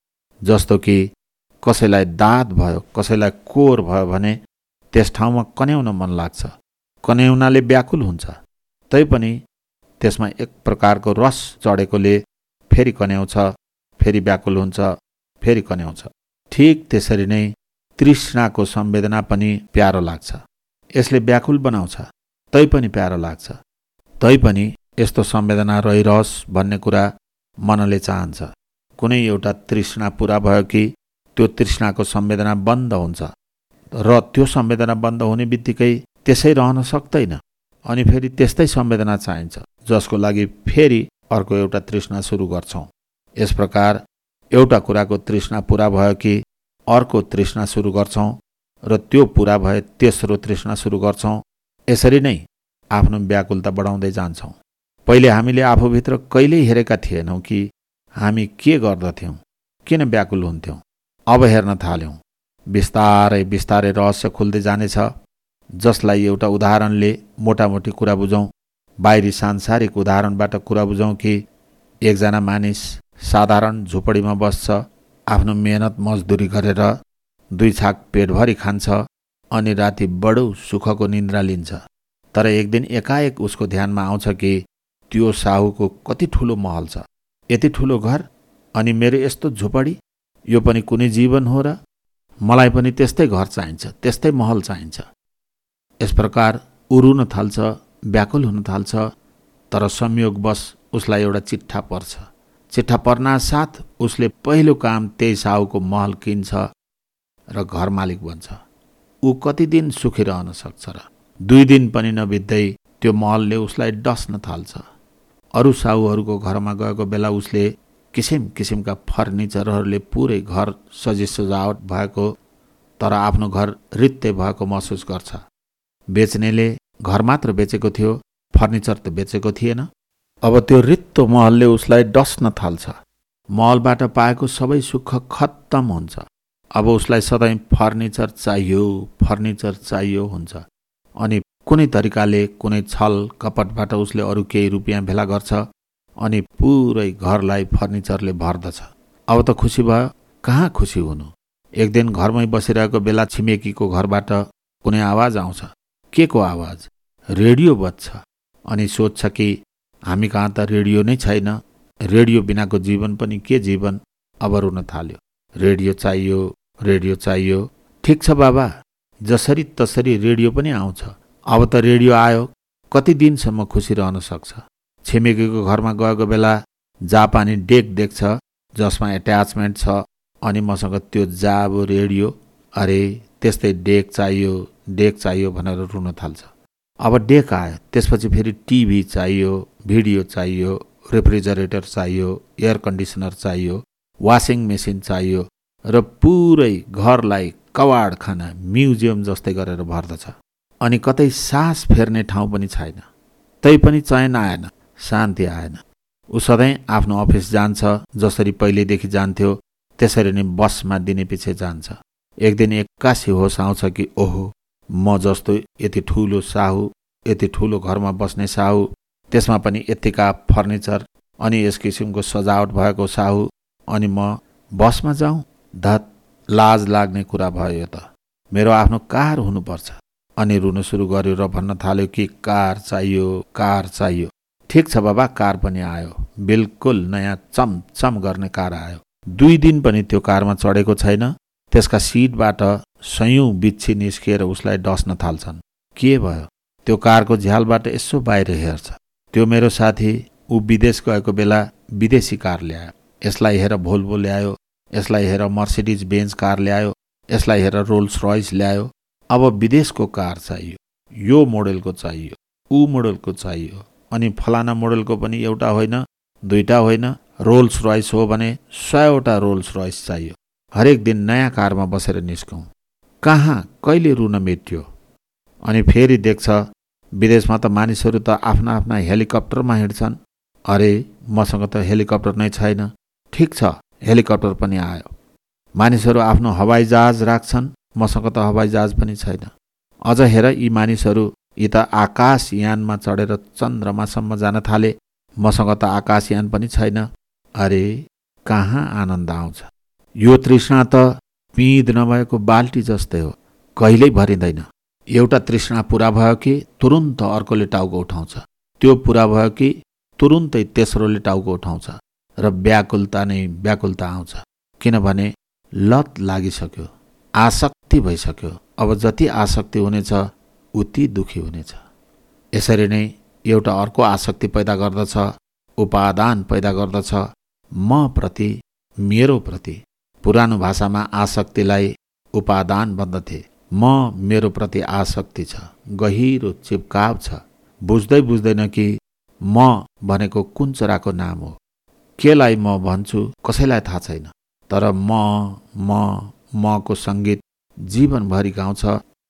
जस्तो कि कसैलाई दाद भयो, कसैलाई कोर भयो भने त्यस ठाउँमा कन्याउन मन लाग्छ। कन्याउनाले व्याकुल हुन्छ। तैपनि त्यसमा एक प्रकारको रस चढेकोले फेरि कन्याउँछ, फेरि व्याकुल हुन्छ, फेरि कन्याउँछ। ठिक त्यसरी नै तृष्णाको संवेदना पनि प्यारो लाग्छ। यसले व्याकुल बनाउँछ, तैपनि प्यारो लाग्छ। तैपनि यस्तो संवेदना रहिरहोस् भन्ने कुरा मनले चाहन्छ। कुनै एउटा तृष्णा पुरा भयो कि त्यो तृष्णाको संवेदना बन्द हुन्छ र त्यो संवेदना बन्द हुने बित्तिकै त्यसै रहन सक्दैन। अनि फेरि त्यस्तै संवेदना चाहिन्छ जसको लागि फेरि अर्को एउटा तृष्णा सुरु गर्छौँ। यस प्रकार एउटा कुराको तृष्णा पुरा भयो कि अर्को तृष्णा सुरु गर्छौँ र त्यो पुरा भए तेस्रो तृष्णा सुरु गर्छौँ। यसरी नै आफ्नो व्याकुलता बढाउँदै जान्छौँ। पहिले हामीले आफूभित्र कहिल्यै हेरेका थिएनौँ कि हामी के गर्दथ्यौँ, किन व्याकुल हुन्थ्यौँ। अब हेर्न थाल्यौँ। बिस्तारै बिस्तारै रहस्य खुल्दै जानेछ, जसलाई एउटा उदाहरणले मोटामोटी कुरा बुझौँ। बाहिरी सांसारिक उदाहरणबाट कुरा बुझौँ कि एकजना मानिस साधारण झुपडीमा बस्छ, आफ्नो मेहनत मजदुरी गरेर दुई छाक पेटभरि खान्छ अनि राति बडो सुखको निन्द्रा लिन्छ। तर एक दिन एकाएक उसको ध्यानमा आउँछ कि त्यो साहुको कति ठुलो महल छ, यति ठुलो घर, अनि मेरो यस्तो झोपडी, यो पनि कुनै जीवन हो र? मलाई पनि त्यस्तै घर चाहिन्छ, त्यस्तै महल चाहिन्छ। यस प्रकार ऊ रुन थाल्छ, व्याकुल हुन थाल्छ। तर संयोगवश उसलाई एउटा चिट्ठा पर्छ। चिट्ठा पर्नासाथ उसले पहिलो काम त्यही साहुको महल किन्छ र घर मालिक बन्छ। ऊ कति दिन सुखी रहन सक्छ र? दुई दिन पनि नबित्दै त्यो महलले उसलाई डस्न थाल्छ। अरू साहुहरूको घरमा गएको बेला उसले किसिम किसिमका फर्निचरहरूले पुरै घर सजी सजावट भएको, तर आफ्नो घर रित्तै भएको महसुस गर्छ। बेच्नेले घर मात्र बेचेको थियो, फर्निचर त बेचेको थिएन। अब त्यो रित्तो महलले उसलाई डस्न थाल्छ। महलबाट पाएको सबै सुख खत्तम हुन्छ। अब उसलाई सधैँ फर्निचर चाहियो, फर्निचर चाहियो हुन्छ। अनि कुनै तरिकाले, कुनै छल कपटबाट उसले अरू केही रुपियाँ भेला गर्छ अनि पुरै घरलाई फर्निचरले भर्दछ। अब त खुसी भयो। कहाँ खुसी हुनु? एक दिन घरमै बसिरहेको बेला छिमेकीको घरबाट कुनै आवाज आउँछ। के को आवाज? रेडियो बज्छ। अनि सोध्छ कि हामी कहाँ त रेडियो नै छैन, रेडियो बिनाको जीवन पनि के जीवन? अब रुन थाल्यो। रेडियो चाहियो, रेडियो चाहियो। ठिक छ बाबा, जसरी तसरी रेडियो पनि आउँछ। अब त रेडियो आयो, कति दिनसम्म खुसी रहन सक्छ? छिमेकीको घरमा गएको बेला जापानी डेक देख्छ जसमा एट्याचमेन्ट छ, अनि मसँग त्यो जाबो रेडियो, अरे त्यस्तै डेक चाहियो, डेक चाहियो भनेर रुन थाल्छ। अब डेक आयो, त्यसपछि फेरि टिभी चाहियो, भिडियो चाहियो, रेफ्रिजरेटर चाहियो, एयर कन्डिसनर चाहियो, वासिङ मेसिन चाहियो र पुरै घरलाई कवाड खाना म्युजियम जस्तै गरेर भर्दछ। अनि कतै सास फेर्ने ठाउँ पनि छैन। तै पनि चयन आएन, शान्ति आएन। ऊ सधैँ आफ्नो अफिस जान्छ, जसरी पहिलेदेखि जान्थ्यो त्यसरी नै बसमा दिने पछि जान्छ। एक दिन एक्कासी होस आउँछ कि ओहो, म जस्तो यति ठुलो साहु, यति ठुलो घरमा बस्ने साहु, त्यसमा पनि यतिका फर्निचर अनि यस किसिमको सजावट भएको साहु, अनि म बसमा जाउँ? धत, लाज लाग्ने कुरा भयो यो त। मेरो आफ्नो कार हुनुपर्छ। अनि रुन सुरु गर्यो र भन्न थाल्यो कि कार चाहियो, कार चाहियो। ठिक छ बाबा, कार पनि आयो। बिल्कुल नयाँ चमचम गर्ने कार आयो। दुई दिन पनि त्यो कारमा चढेको छैन। त्यसका सिटबाट सयौं बिच्छी निस्किएर उसलाई डस्न थाल्छन्। के भयो? त्यो कारको झ्यालबाट यसो बाहिर हेर्छ। त्यो मेरो साथी, ऊ विदेश गएको बेला विदेशी कार ल्यायो। यसलाई हेर भोल्भो ल्यायो, यसलाई हेर मर्सिडिज बेन्ज कार ल्यायो, यसलाई हेर रोल्स रोयस ल्यायो। अब विदेशको कार चाहियो, यो मोडेलको चाहियो, ऊ मोडेलको चाहियो, अनि फलाना मोडेलको पनि एउटा होइन, दुईटा होइन, रोल्स रोयस हो भने सयवटा रोल्स रोयस चाहियो। हरेक दिन नयाँ कारमा बसेर निस्कौँ। कहाँ कहिले रुन मेट्यो? अनि फेरि देख्छ विदेशमा त मानिसहरू त आफ्ना आफ्ना हेलिकप्टरमा हिँड्छन्। अरे मसँग त हेलिकप्टर नै छैन। ठिक छ, हेलिकप्टर पनि आयो। मानिसहरू आफ्नो हवाईजहाज राख्छन्, मसँग त हवाईजहाज पनि छैन। अझ हेर, यी मानिसहरू यी त आकाशयानमा चढेर चन्द्रमासम्म जान थाले, मसँग त आकाशयान पनि छैन। अरे कहाँ आनन्द आउँछ? यो तृष्णा त पिँध नभएको बाल्टी जस्तै हो, कहिल्यै भरिँदैन। एउटा तृष्णा पुरा भयो कि तुरुन्त अर्कोले टाउको उठाउँछ, त्यो पुरा भयो कि तुरुन्तै तेस्रोले टाउको उठाउँछ र व्याकुलता नै व्याकुलता आउँछ। किनभने लत लागिसक्यो, आसक्ति भइसक्यो। अब जति आसक्ति हुनेछ उति दुखी हुनेछ। यसरी नै एउटा अर्को आसक्ति पैदा गर्दछ, उपादान पैदा गर्दछ, म प्रति, मेरो प्रति। पुरानो भाषामा आसक्तिलाई उपादान भन्दथे। म मेरो प्रति आसक्ति छ, गहिरो चिपकाव छ। बुझ्दै बुझ्दैन कि म भनेको कुन चराको नाम हो। केलाई म भन्छु कसैलाई थाहा छैन। तर म म मको सङ्गीत जीवनभरि गाउँछ।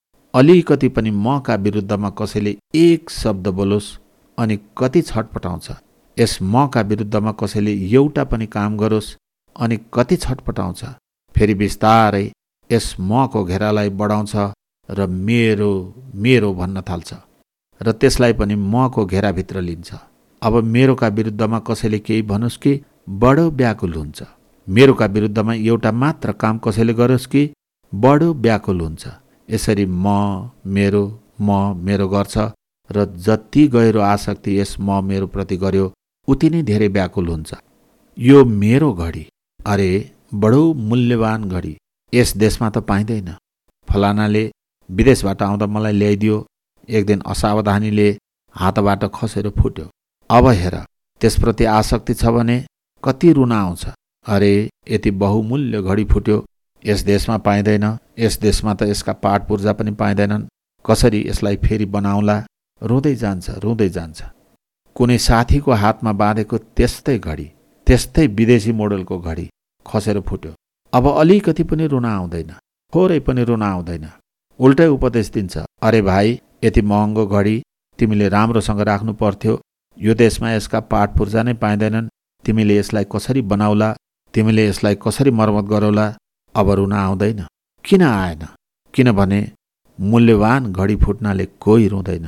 अलिकति पनि मका विरुद्धमा कसैले एक शब्द बोलोस् अनि कति छटपटाउँछ। यस मका विरुद्धमा कसैले एउटा पनि काम गरोस् अनि कति छटपटाउँछ। फेरि बिस्तारै यस मको घेरालाई बढाउँछ र मेरो मेरो भन्न थाल्छ र त्यसलाई पनि मको घेराभित्र लिन्छ। अब मेरोका विरुद्धमा कसैले केही भनोस् कि बडो व्याकुल हुन्छ। मेरोका विरुद्धमा एउटा मात्र काम कसैले गरोस् कि बडो व्याकुल हुन्छ। यसरी म मेरो म मेरो गर्छ र जति गहिरो आसक्ति यस म मेरो प्रति गर्यो उति नै धेरै व्याकुल हुन्छ। यो मेरो घडी, अरे बडो मूल्यवान घडी, यस देशमा त पाइँदैन। फलानाले विदेशबाट आउँदा मलाई ल्याइदियो, एक दिन असावधानीले हातबाट खसेर फुट्यो। अब हेर, त्यसप्रति आसक्ति छ भने कति रुन आउँछ। अरे यति बहुमूल्य घडी फुट्यो, यस देशमा पाइँदैन, यस देशमा त यसका पाठ पूर्जा पनि पाइँदैनन्, कसरी यसलाई फेरि बनाउला। रुँदै जान्छ रुँदै जान्छ। कुनै साथीको हातमा बाँधेको त्यस्तै घडी, त्यस्तै विदेशी मोडलको घडी खसेर फुट्यो। अब अलिकति पनि रुन आउँदैन, थोरै पनि रुन आउँदैन। उल्टै उपदेश दिन्छ, अरे भाइ, यति महँगो घडी तिमीले राम्रोसँग राख्नु पर्थ्यो, यो देशमा यसका पाठ पूर्जा नै पाइँदैनन्, तिमीले यसलाई कसरी बनाउला, तिमीले यसलाई कसरी मर्मत गरौला। अब रुन आउँदैन। किन आएन? किनभने मूल्यवान घडी फुट्नाले कोही रुँदैन।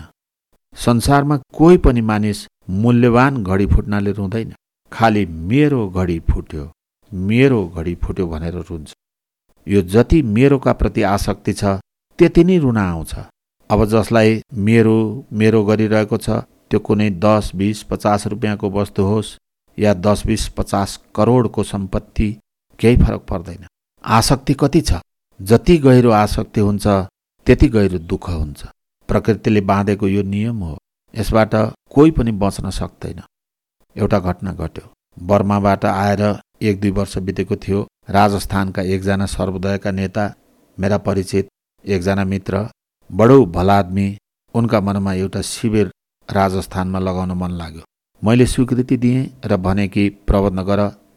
संसारमा कोही पनि मानिस मूल्यवान घडी फुट्नाले रुँदैन। खालि मेरो घडी फुट्यो, मेरो घडी फुट्यो भनेर रुन्छ। यो जति मेरोका प्रति आसक्ति छ त्यति नै रुन आउँछ। अब जसलाई मेरो मेरो गरिरहेको छ त्यो कुनै दस बीस पचास रुपियाँको वस्तु होस् या दस बीस पचास करोडको सम्पत्ति, केही फरक पर्दैन। आसक्ति कति छ? जति गहिरो आसक्ति हुन्छ त्यति गहिरो दुःख हुन्छ। प्रकृतिले बाँधेको यो नियम हो, यसबाट कोही पनि बच्न सक्दैन। एउटा घटना घट्यो। बर्माबाट आएर एक दुई वर्ष बितेको थियो। राजस्थानका एकजना सर्वोदयका नेता, मेरा परिचित एकजना मित्र, बडो भला आदमी, उनका मनमा एउटा शिविर राजस्थानमा लगाउन मन लाग्यो। मैले स्वीकृति दिएँ र भने कि प्रबन्ध गर।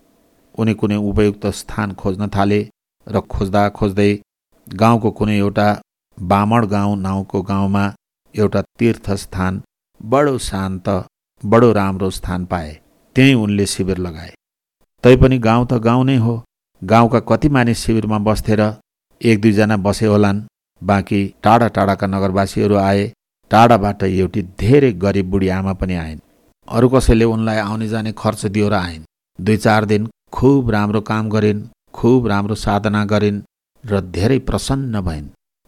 उनी कुनै उपयुक्त स्थान खोज्न थाले र खोज्दा खोज्दै गाउँको कुनै एउटा बामण गाउँ नाउँको गाउँमा एउटा तीर्थस्थान, बडो शान्त, बडो राम्रो स्थान पाए। त्यहीँ उनले शिविर लगाए। तैपनि गाउँ त गाउँ नै हो। गाउँका कति मानिस शिविरमा बस्थेर एक दुईजना बसे होलान्, बाँकी टाढा टाढाका नगरवासीहरू आए। टाढाबाट एउटी धेरै गरिब बुढी आमा पनि आइन्। अरू कसैले उनलाई आउने जाने खर्च दियो र आइन्। दुई चार दिन खुब राम्रो काम गरिन्, खुब राम्रो साधना गरिन् र धेरै प्रसन्न भइन्।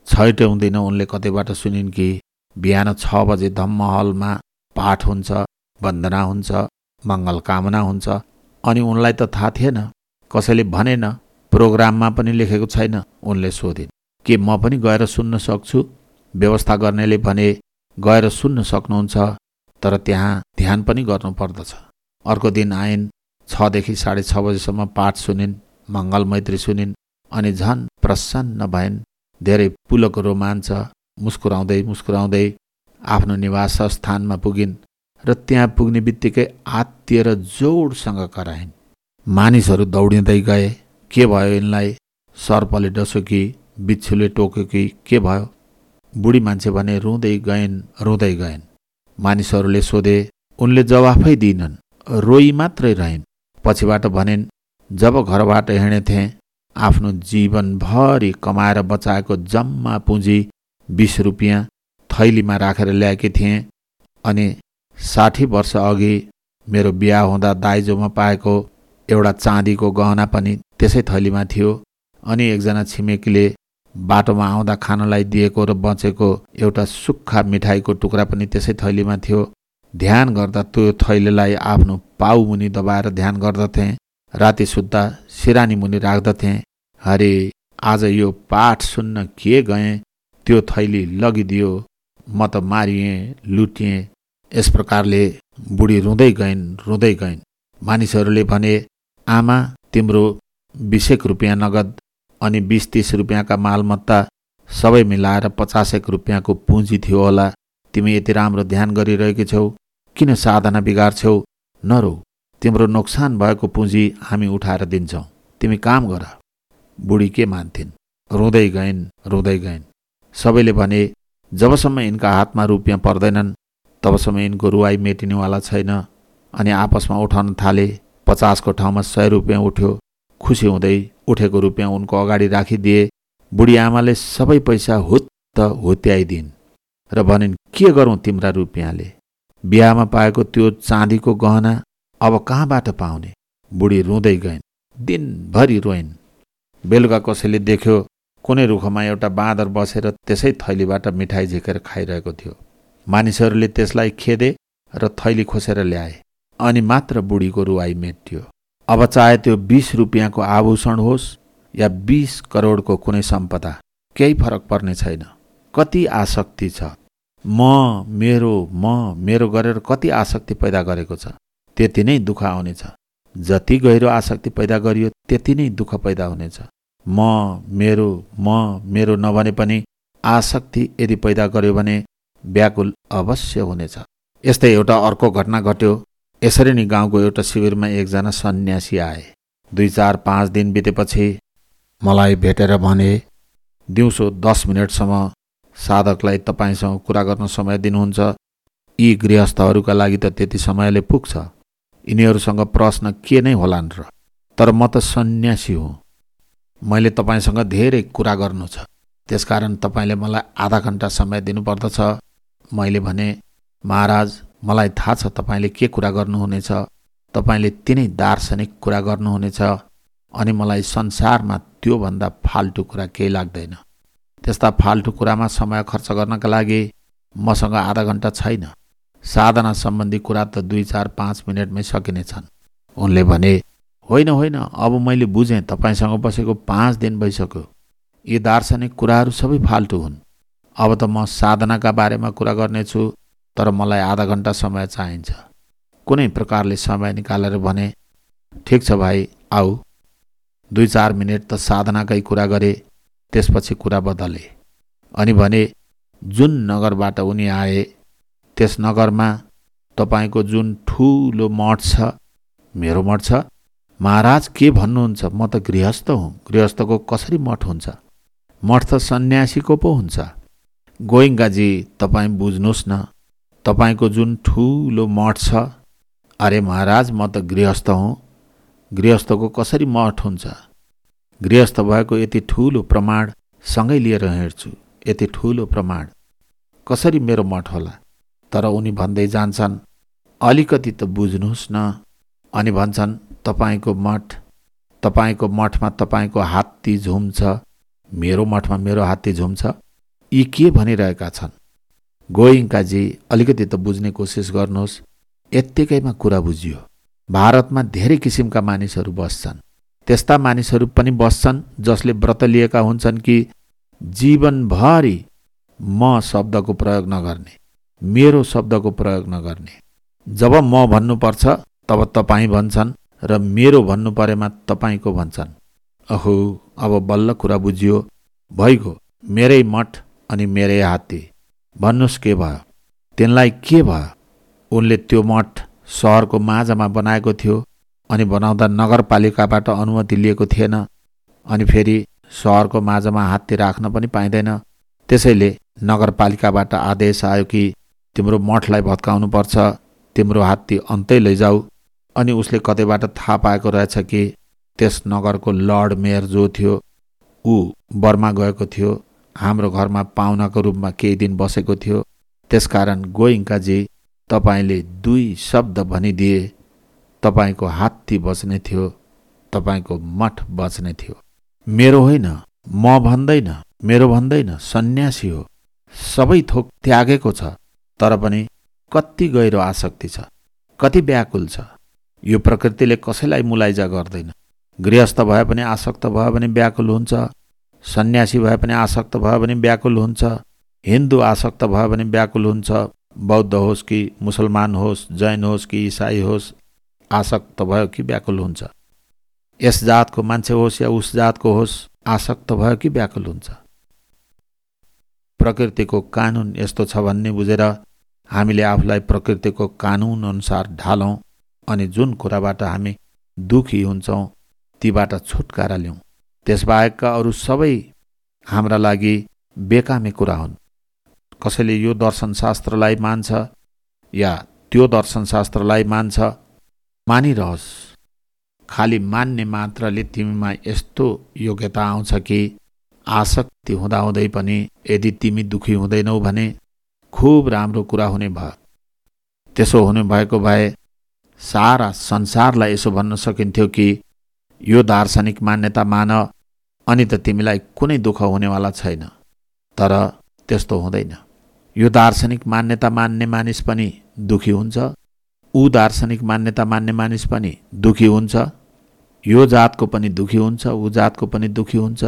छैटौँ उनले कतैबाट सुनिन् कि बिहान छ बजे धम्म हलमा पाठ हुन्छ, वन्दना हुन्छ, मङ्गल कामना हुन्छ। अनि उनलाई त थाहा थिएन, कसैले भनेन, प्रोग्राममा पनि लेखेको छैन। उनले सोधिन्, के म पनि गएर सुन्न सक्छु? व्यवस्था गर्नेले भने, गएर सुन्न सक्नुहुन्छ, तर त्यहाँ ध्यान पनि गर्नु पर्दछ। अर्को दिन आइन्। छदेखि साढे छ बजेसम्म पाठ सुनिन्, मङ्गल मैत्री सुनिन् अनि झन् प्रसन्न भइन्। धेरै पुलको रोमाञ्च, मुस्कुराउँदै मुस्कुराउँदै आफ्नो निवास स्थानमा पुगिन् र त्यहाँ पुग्ने बित्तिकै आत्तिएर जोडसँग कराइन्। मानिसहरू दौडिँदै गए। के भयो यिनलाई? सर्पले डस्यो कि बिच्छुले टोक्यो कि के भयो? बुढी मान्छे भने रुँदै गइन् रुँदै गइन्। मानिसहरूले सोधे, उनले जवाफै दिइनन्, रोई मात्रै रहिन्। पछिबाट भनिन्, जब घरबाट हिँडेथे आफ्नो जीवनभरि कमाएर बचाएको जम्मा पुँजी बीस रुपियाँ थैलीमा राखेर ल्याएकी थिएँ। अनि साठी वर्ष अघि मेरो बिहा हुँदा दाइजोमा पाएको एउटा चाँदीको गहना पनि त्यसै थैलीमा थियो। अनि एकजना छिमेकीले बाटोमा आउँदा खानलाई दिएको र बचेको एउटा सुक्खा मिठाईको टुक्रा पनि त्यसै थैलीमा थियो। ध्यान गर्दा त्यो थैलीलाई आफ्नो पाउमुनि दबाएर ध्यान गर्दथे। राति सुत्दा सिरानी मुनि राख्दथे। अरे आज यो पाठ सुन्न के गएँ, त्यो थैली लगिदियो, म त मारिएँ, लुटिएँ। यस प्रकारले बुढी रुँदै गइन् रुँदै गइन्। मानिसहरूले भने, आमा, तिम्रो बिसेक रुपियाँ नगद अनि बिस तीस रुपियाँका मालमत्ता सबै मिलाएर पचासेक रुपियाँको पुँजी थियो होला। तिमी यति राम्रो ध्यान गरिरहेकी छौ, किन साधना बिगार्छौ? नरो, तिम्रो नोक्सान भएको पुँजी हामी उठाएर दिन्छौँ, तिमी काम गर। बुढी के मान्थिन्? रुँदै गइन् रुँदै गइन्। सबैले भने, जबसम्म यिनका हातमा रुपियाँ पर्दैनन् तबसम्म यिनको रुवाई मेटिनेवाला छैन। अनि आपसमा उठाउन थाले। पचासको ठाउँमा सय रुपियाँ उठ्यो। खुसी हुँदै उठेको रुपियाँ उनको अगाडि राखिदिए। बुढी आमाले सबै पैसा हुत्त हुत्याइदिन् र भनिन्, के गरौँ तिम्रा रुपियाँले? बिहामा पाएको त्यो चाँदीको गहना अब कहाँबाट पाउने? बुढी रुँदै गइन्, दिनभरि रोइन्। बेलुका कसैले देख्यो, कुनै रुखमा एउटा बाँदर बसेर त्यसै थैलीबाट मिठाई झिकेर खाइरहेको थियो। मानिसहरूले त्यसलाई खेदे र थैली खोसेर ल्याए, अनि मात्र बुढीको रुवाई मेट्यो। अब चाहे त्यो बीस रुपियाँको आभूषण होस् या बीस करोडको कुनै सम्पदा, केही फरक पर्ने छैन। कति आसक्ति छ, म मेरो म मेरो गरेर कति आसक्ति पैदा गरेको छ, त्यति नै दुःख आउनेछ। जति गहिरो आसक्ति पैदा गरियो त्यति नै दुःख पैदा हुनेछ। म मेरो म मेरो नभने पनि आसक्ति यदि पैदा गर्यो भने व्याकुल अवश्य हुनेछ। यस्तै एउटा अर्को घटना घट्यो। यसरी नै गाउँको एउटा शिविरमा एकजना सन्यासी आए। दुई चार पाँच दिन बितेपछि मलाई भेटेर भने, दिउँसो दस मिनटसम्म साधकलाई तपाईँसँग कुरा गर्न समय दिनुहुन्छ। यी गृहस्थहरूका लागि त त्यति समयले पुग्छ, यिनीहरूसँग प्रश्न के नै होलान् र। तर म त सन्यासी हुँ, मैले तपाईँसँग धेरै कुरा गर्नु छ, त्यसकारण तपाईँले मलाई आधा घन्टा समय दिनुपर्दछ। मैले भने, महाराज, मलाई थाहा छ तपाईँले के कुरा गर्नुहुनेछ, तपाईँले तिनै दार्शनिक कुरा गर्नुहुनेछ, अनि मलाई संसारमा त्योभन्दा फाल्टु कुरा केही लाग्दैन। त्यस्ता फाल्टु कुरामा समय खर्च गर्नका लागि मसँग आधा घन्टा छैन। साधना सम्बन्धी कुरा त दुई चार पाँच मिनटमै सकिनेछन्। उनले भने, होइन होइन, अब मैले बुझेँ, तपाईँसँग बसेको पाँच दिन भइसक्यो, यी दार्शनिक कुराहरू सबै फाल्टु हुन्। अब त म साधनाका बारेमा कुरा गर्नेछु, तर मलाई आधा घन्टा समय चाहिन्छ। कुनै प्रकारले समय निकालेर भने, ठिक छ भाइ, आऊ। दुई चार मिनट त साधनाकै कुरा गरे, त्यसपछि कुरा बदले। अनि भने, जुन नगरबाट उनी आए त्यस नगरमा तपाईँको जुन ठुलो मठ छ, मेरो मठ छ। महाराज, के भन्नुहुन्छ? म त गृहस्थ हुँ, गृहस्थको कसरी मठ हुन्छ? मठ त सन्यासीको पो हुन्छ। गोइङ्काजी, तपाईँ बुझ्नुहोस् न, तपाईँको जुन ठुलो मठ छ। अरे महाराज, म त गृहस्थ हुँ, गृहस्थको कसरी मठ हुन्छ? गृहस्थ भएको यति ठुलो प्रमाण सँगै लिएर हिँड्छु, यति ठुलो प्रमाण कसरी मेरो मठ होला? तर उनी भन्दै जान्छन्, अलिकति त बुझ्नुहोस् न। अनि भन्छन्, तपाईँको मठ, तपाईँको मठमा तपाईँको हात्ती झुम्छ, मेरो मठमा मेरो हात्ती झुम्छ। यी के भनिरहेका छन्? गोइङ्काजी, अलिकति त बुझ्ने कोसिस गर्नुहोस्। यत्तिकैमा कुरा बुझियो। भारतमा धेरै किसिमका मानिसहरू बस्छन्। त्यस्ता मानिसहरू पनि बस्छन् जसले व्रत लिएका हुन्छन् कि जीवनभरि म शब्दको प्रयोग नगर्ने, मेरो शब्दको प्रयोग नगर्ने। जब म भन्नुपर्छ तब तपाईँ भन्छन्, र मेरो भन्नु परेमा तपाईँको भन्छन्। अहो, अब बल्ल कुरा बुझियो। भइगयो, मेरै मठ अनि मेरै हात्ती। भन्नुहोस् के भयो? तिनलाई के भयो? उनले त्यो मठ सहरको माझमा बनाएको थियो, अनि बनाउँदा नगरपालिकाबाट अनुमति लिएको थिएन। अनि फेरि सहरको माझमा हात्ती राख्न पनि पाइँदैन। त्यसैले नगरपालिकाबाट आदेश आयो कि तिम्रो मठलाई भत्काउनु पर्छ, तिम्रो हात्ती अन्तै लैजाऊ। अनि उसले कतैबाट थाहा पाएको रहेछ कि त्यस नगरको लर्ड मेयर जो थियो, ऊ बर्मा गएको थियो, हाम्रो घरमा पाहुनाको रूपमा केही दिन बसेको थियो। त्यसकारण गोइङ्काजी, तपाईँले दुई शब्द भनिदिए तपाईँको हात्ती बच्ने थियो, तपाईँको मठ बच्ने थियो। मेरो होइन, म भन्दैन, मेरो भन्दैन, सन्यासी हो, सबै थोक त्यागेको छ, तर पनि कति गहिरो आसक्ति छ, कति व्याकुल छ। यो प्रकृतिले कसैलाई मुलाइजा गर्दैन। गृहस्थ भए पनि आसक्त भयो भने व्याकुल हुन्छ, सन्यासी भए पनि आसक्त भयो भने व्याकुल हुन्छ, हिन्दू आसक्त भयो भने व्याकुल हुन्छ, बौद्ध होस् कि मुसलमान होस्, जैन होस् कि इसाई होस्, आसक्त भयो कि व्याकुल हुन्छ। यस जातको मान्छे होस् या उस जातको होस्, आसक्त भयो कि व्याकुल हुन्छ। प्रकृतिको कानुन यस्तो छ भन्ने बुझेर हामीले आफूलाई प्रकृतिको कानुन अनुसार ढालौँ, अनि जुन कुराबाट हामी दुखी हुन्छौँ तीबाट छुटकारा ल्याउँ। त्यसबाहेकका अरू सबै हाम्रा लागि बेकामी कुरा हुन्। कसैले यो दर्शनशास्त्रलाई मान्छ या त्यो दर्शनशास्त्रलाई मान्छ, मानिरहोस्। खाली मान्ने मात्रले तिमीमा यस्तो योग्यता आउँछ कि आसक्ति हुँदाहुँदै पनि यदि तिमी दुखी हुँदैनौ भने खुब राम्रो कुरा हुने भयो। त्यसो हुने भएको भए सारा संसारलाई यसो भन्न सकिन्थ्यो कि यो दार्शनिक मान्यता मान, अनि त तिमीलाई कुनै दुःख हुनेवाला छैन। तर त्यस्तो हुँदैन। यो दार्शनिक मान्यता मान्ने मानिस पनि दुखी हुन्छ, ऊ दार्शनिक मान्यता मान्ने मानिस पनि दुखी हुन्छ, यो जातको पनि दुखी हुन्छ, ऊ जातको पनि दुखी हुन्छ,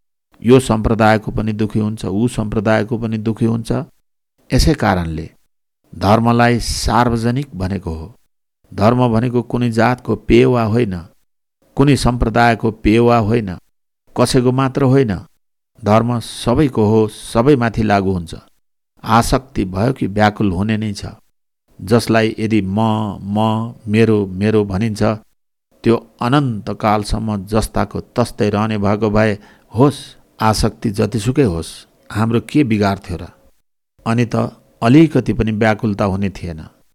यो सम्प्रदायको पनि दुखी हुन्छ, ऊ सम्प्रदायको पनि दुखी हुन्छ। यसै कारणले धर्मलाई सार्वजनिक भनेको हो। धर्म भनेको कुनै जातको पेवा होइन, कुनै सम्प्रदायको पेवा होइन, कसैको मात्र होइन। धर्म सबैको हो, सबैमाथि लागू हुन्छ। आसक्ति भयो कि व्याकुल हुने नै छ। जसलाई यदि म म मेरो मेरो भनिन्छ त्यो अनन्तकालसम्म जस्ताको तस्तै रहने भएको भए होस्, आसक्ति जतिसुकै होस्, हाम्रो के बिगार्थ्यो र? अनि त अलिकति पनि व्याकुलता हुने थिएन।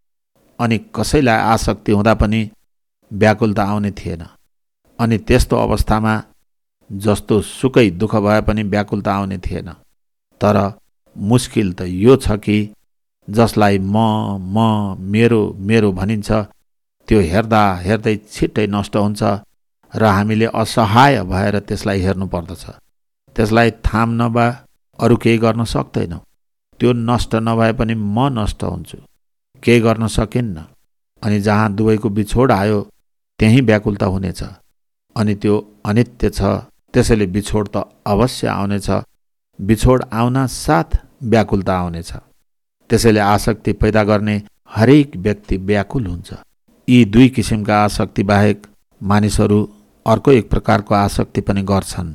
अनि कसैलाई आसक्ति हुँदा पनि व्याकुलता आउने थिएन। अनि त्यस्तो अवस्थामा जस्तो सुकै दुःख भए पनि व्याकुलता आउने थिएन। तर मुस्किल त यो छ कि जसलाई म म मेरो मेरो भनिन्छ त्यो हेर्दा हेर्दै छिट्टै नष्ट हुन्छ र हामीले असहाय भएर त्यसलाई हेर्नु पर्दछ। त्यसलाई थाम्न वा अरू केही गर्न सक्दैनौँ। त्यो नष्ट नभए पनि म नष्ट हुन्छु, केही गर्न सकिन्न। अनि जहाँ दुवैको बिछोड आयो त्यहीँ व्याकुलता हुनेछ। अनि त्यो अनित्य छ, त्यसैले बिछोड त अवश्य आउनेछ। बिछोड आउन साथ व्याकुलता आउनेछ। त्यसैले आसक्ति पैदा गर्ने हरेक व्यक्ति व्याकुल हुन्छ। यी दुई किसिमका आसक्ति बाहेक मानिसहरू अर्को एक प्रकारको आसक्ति पनि गर्छन्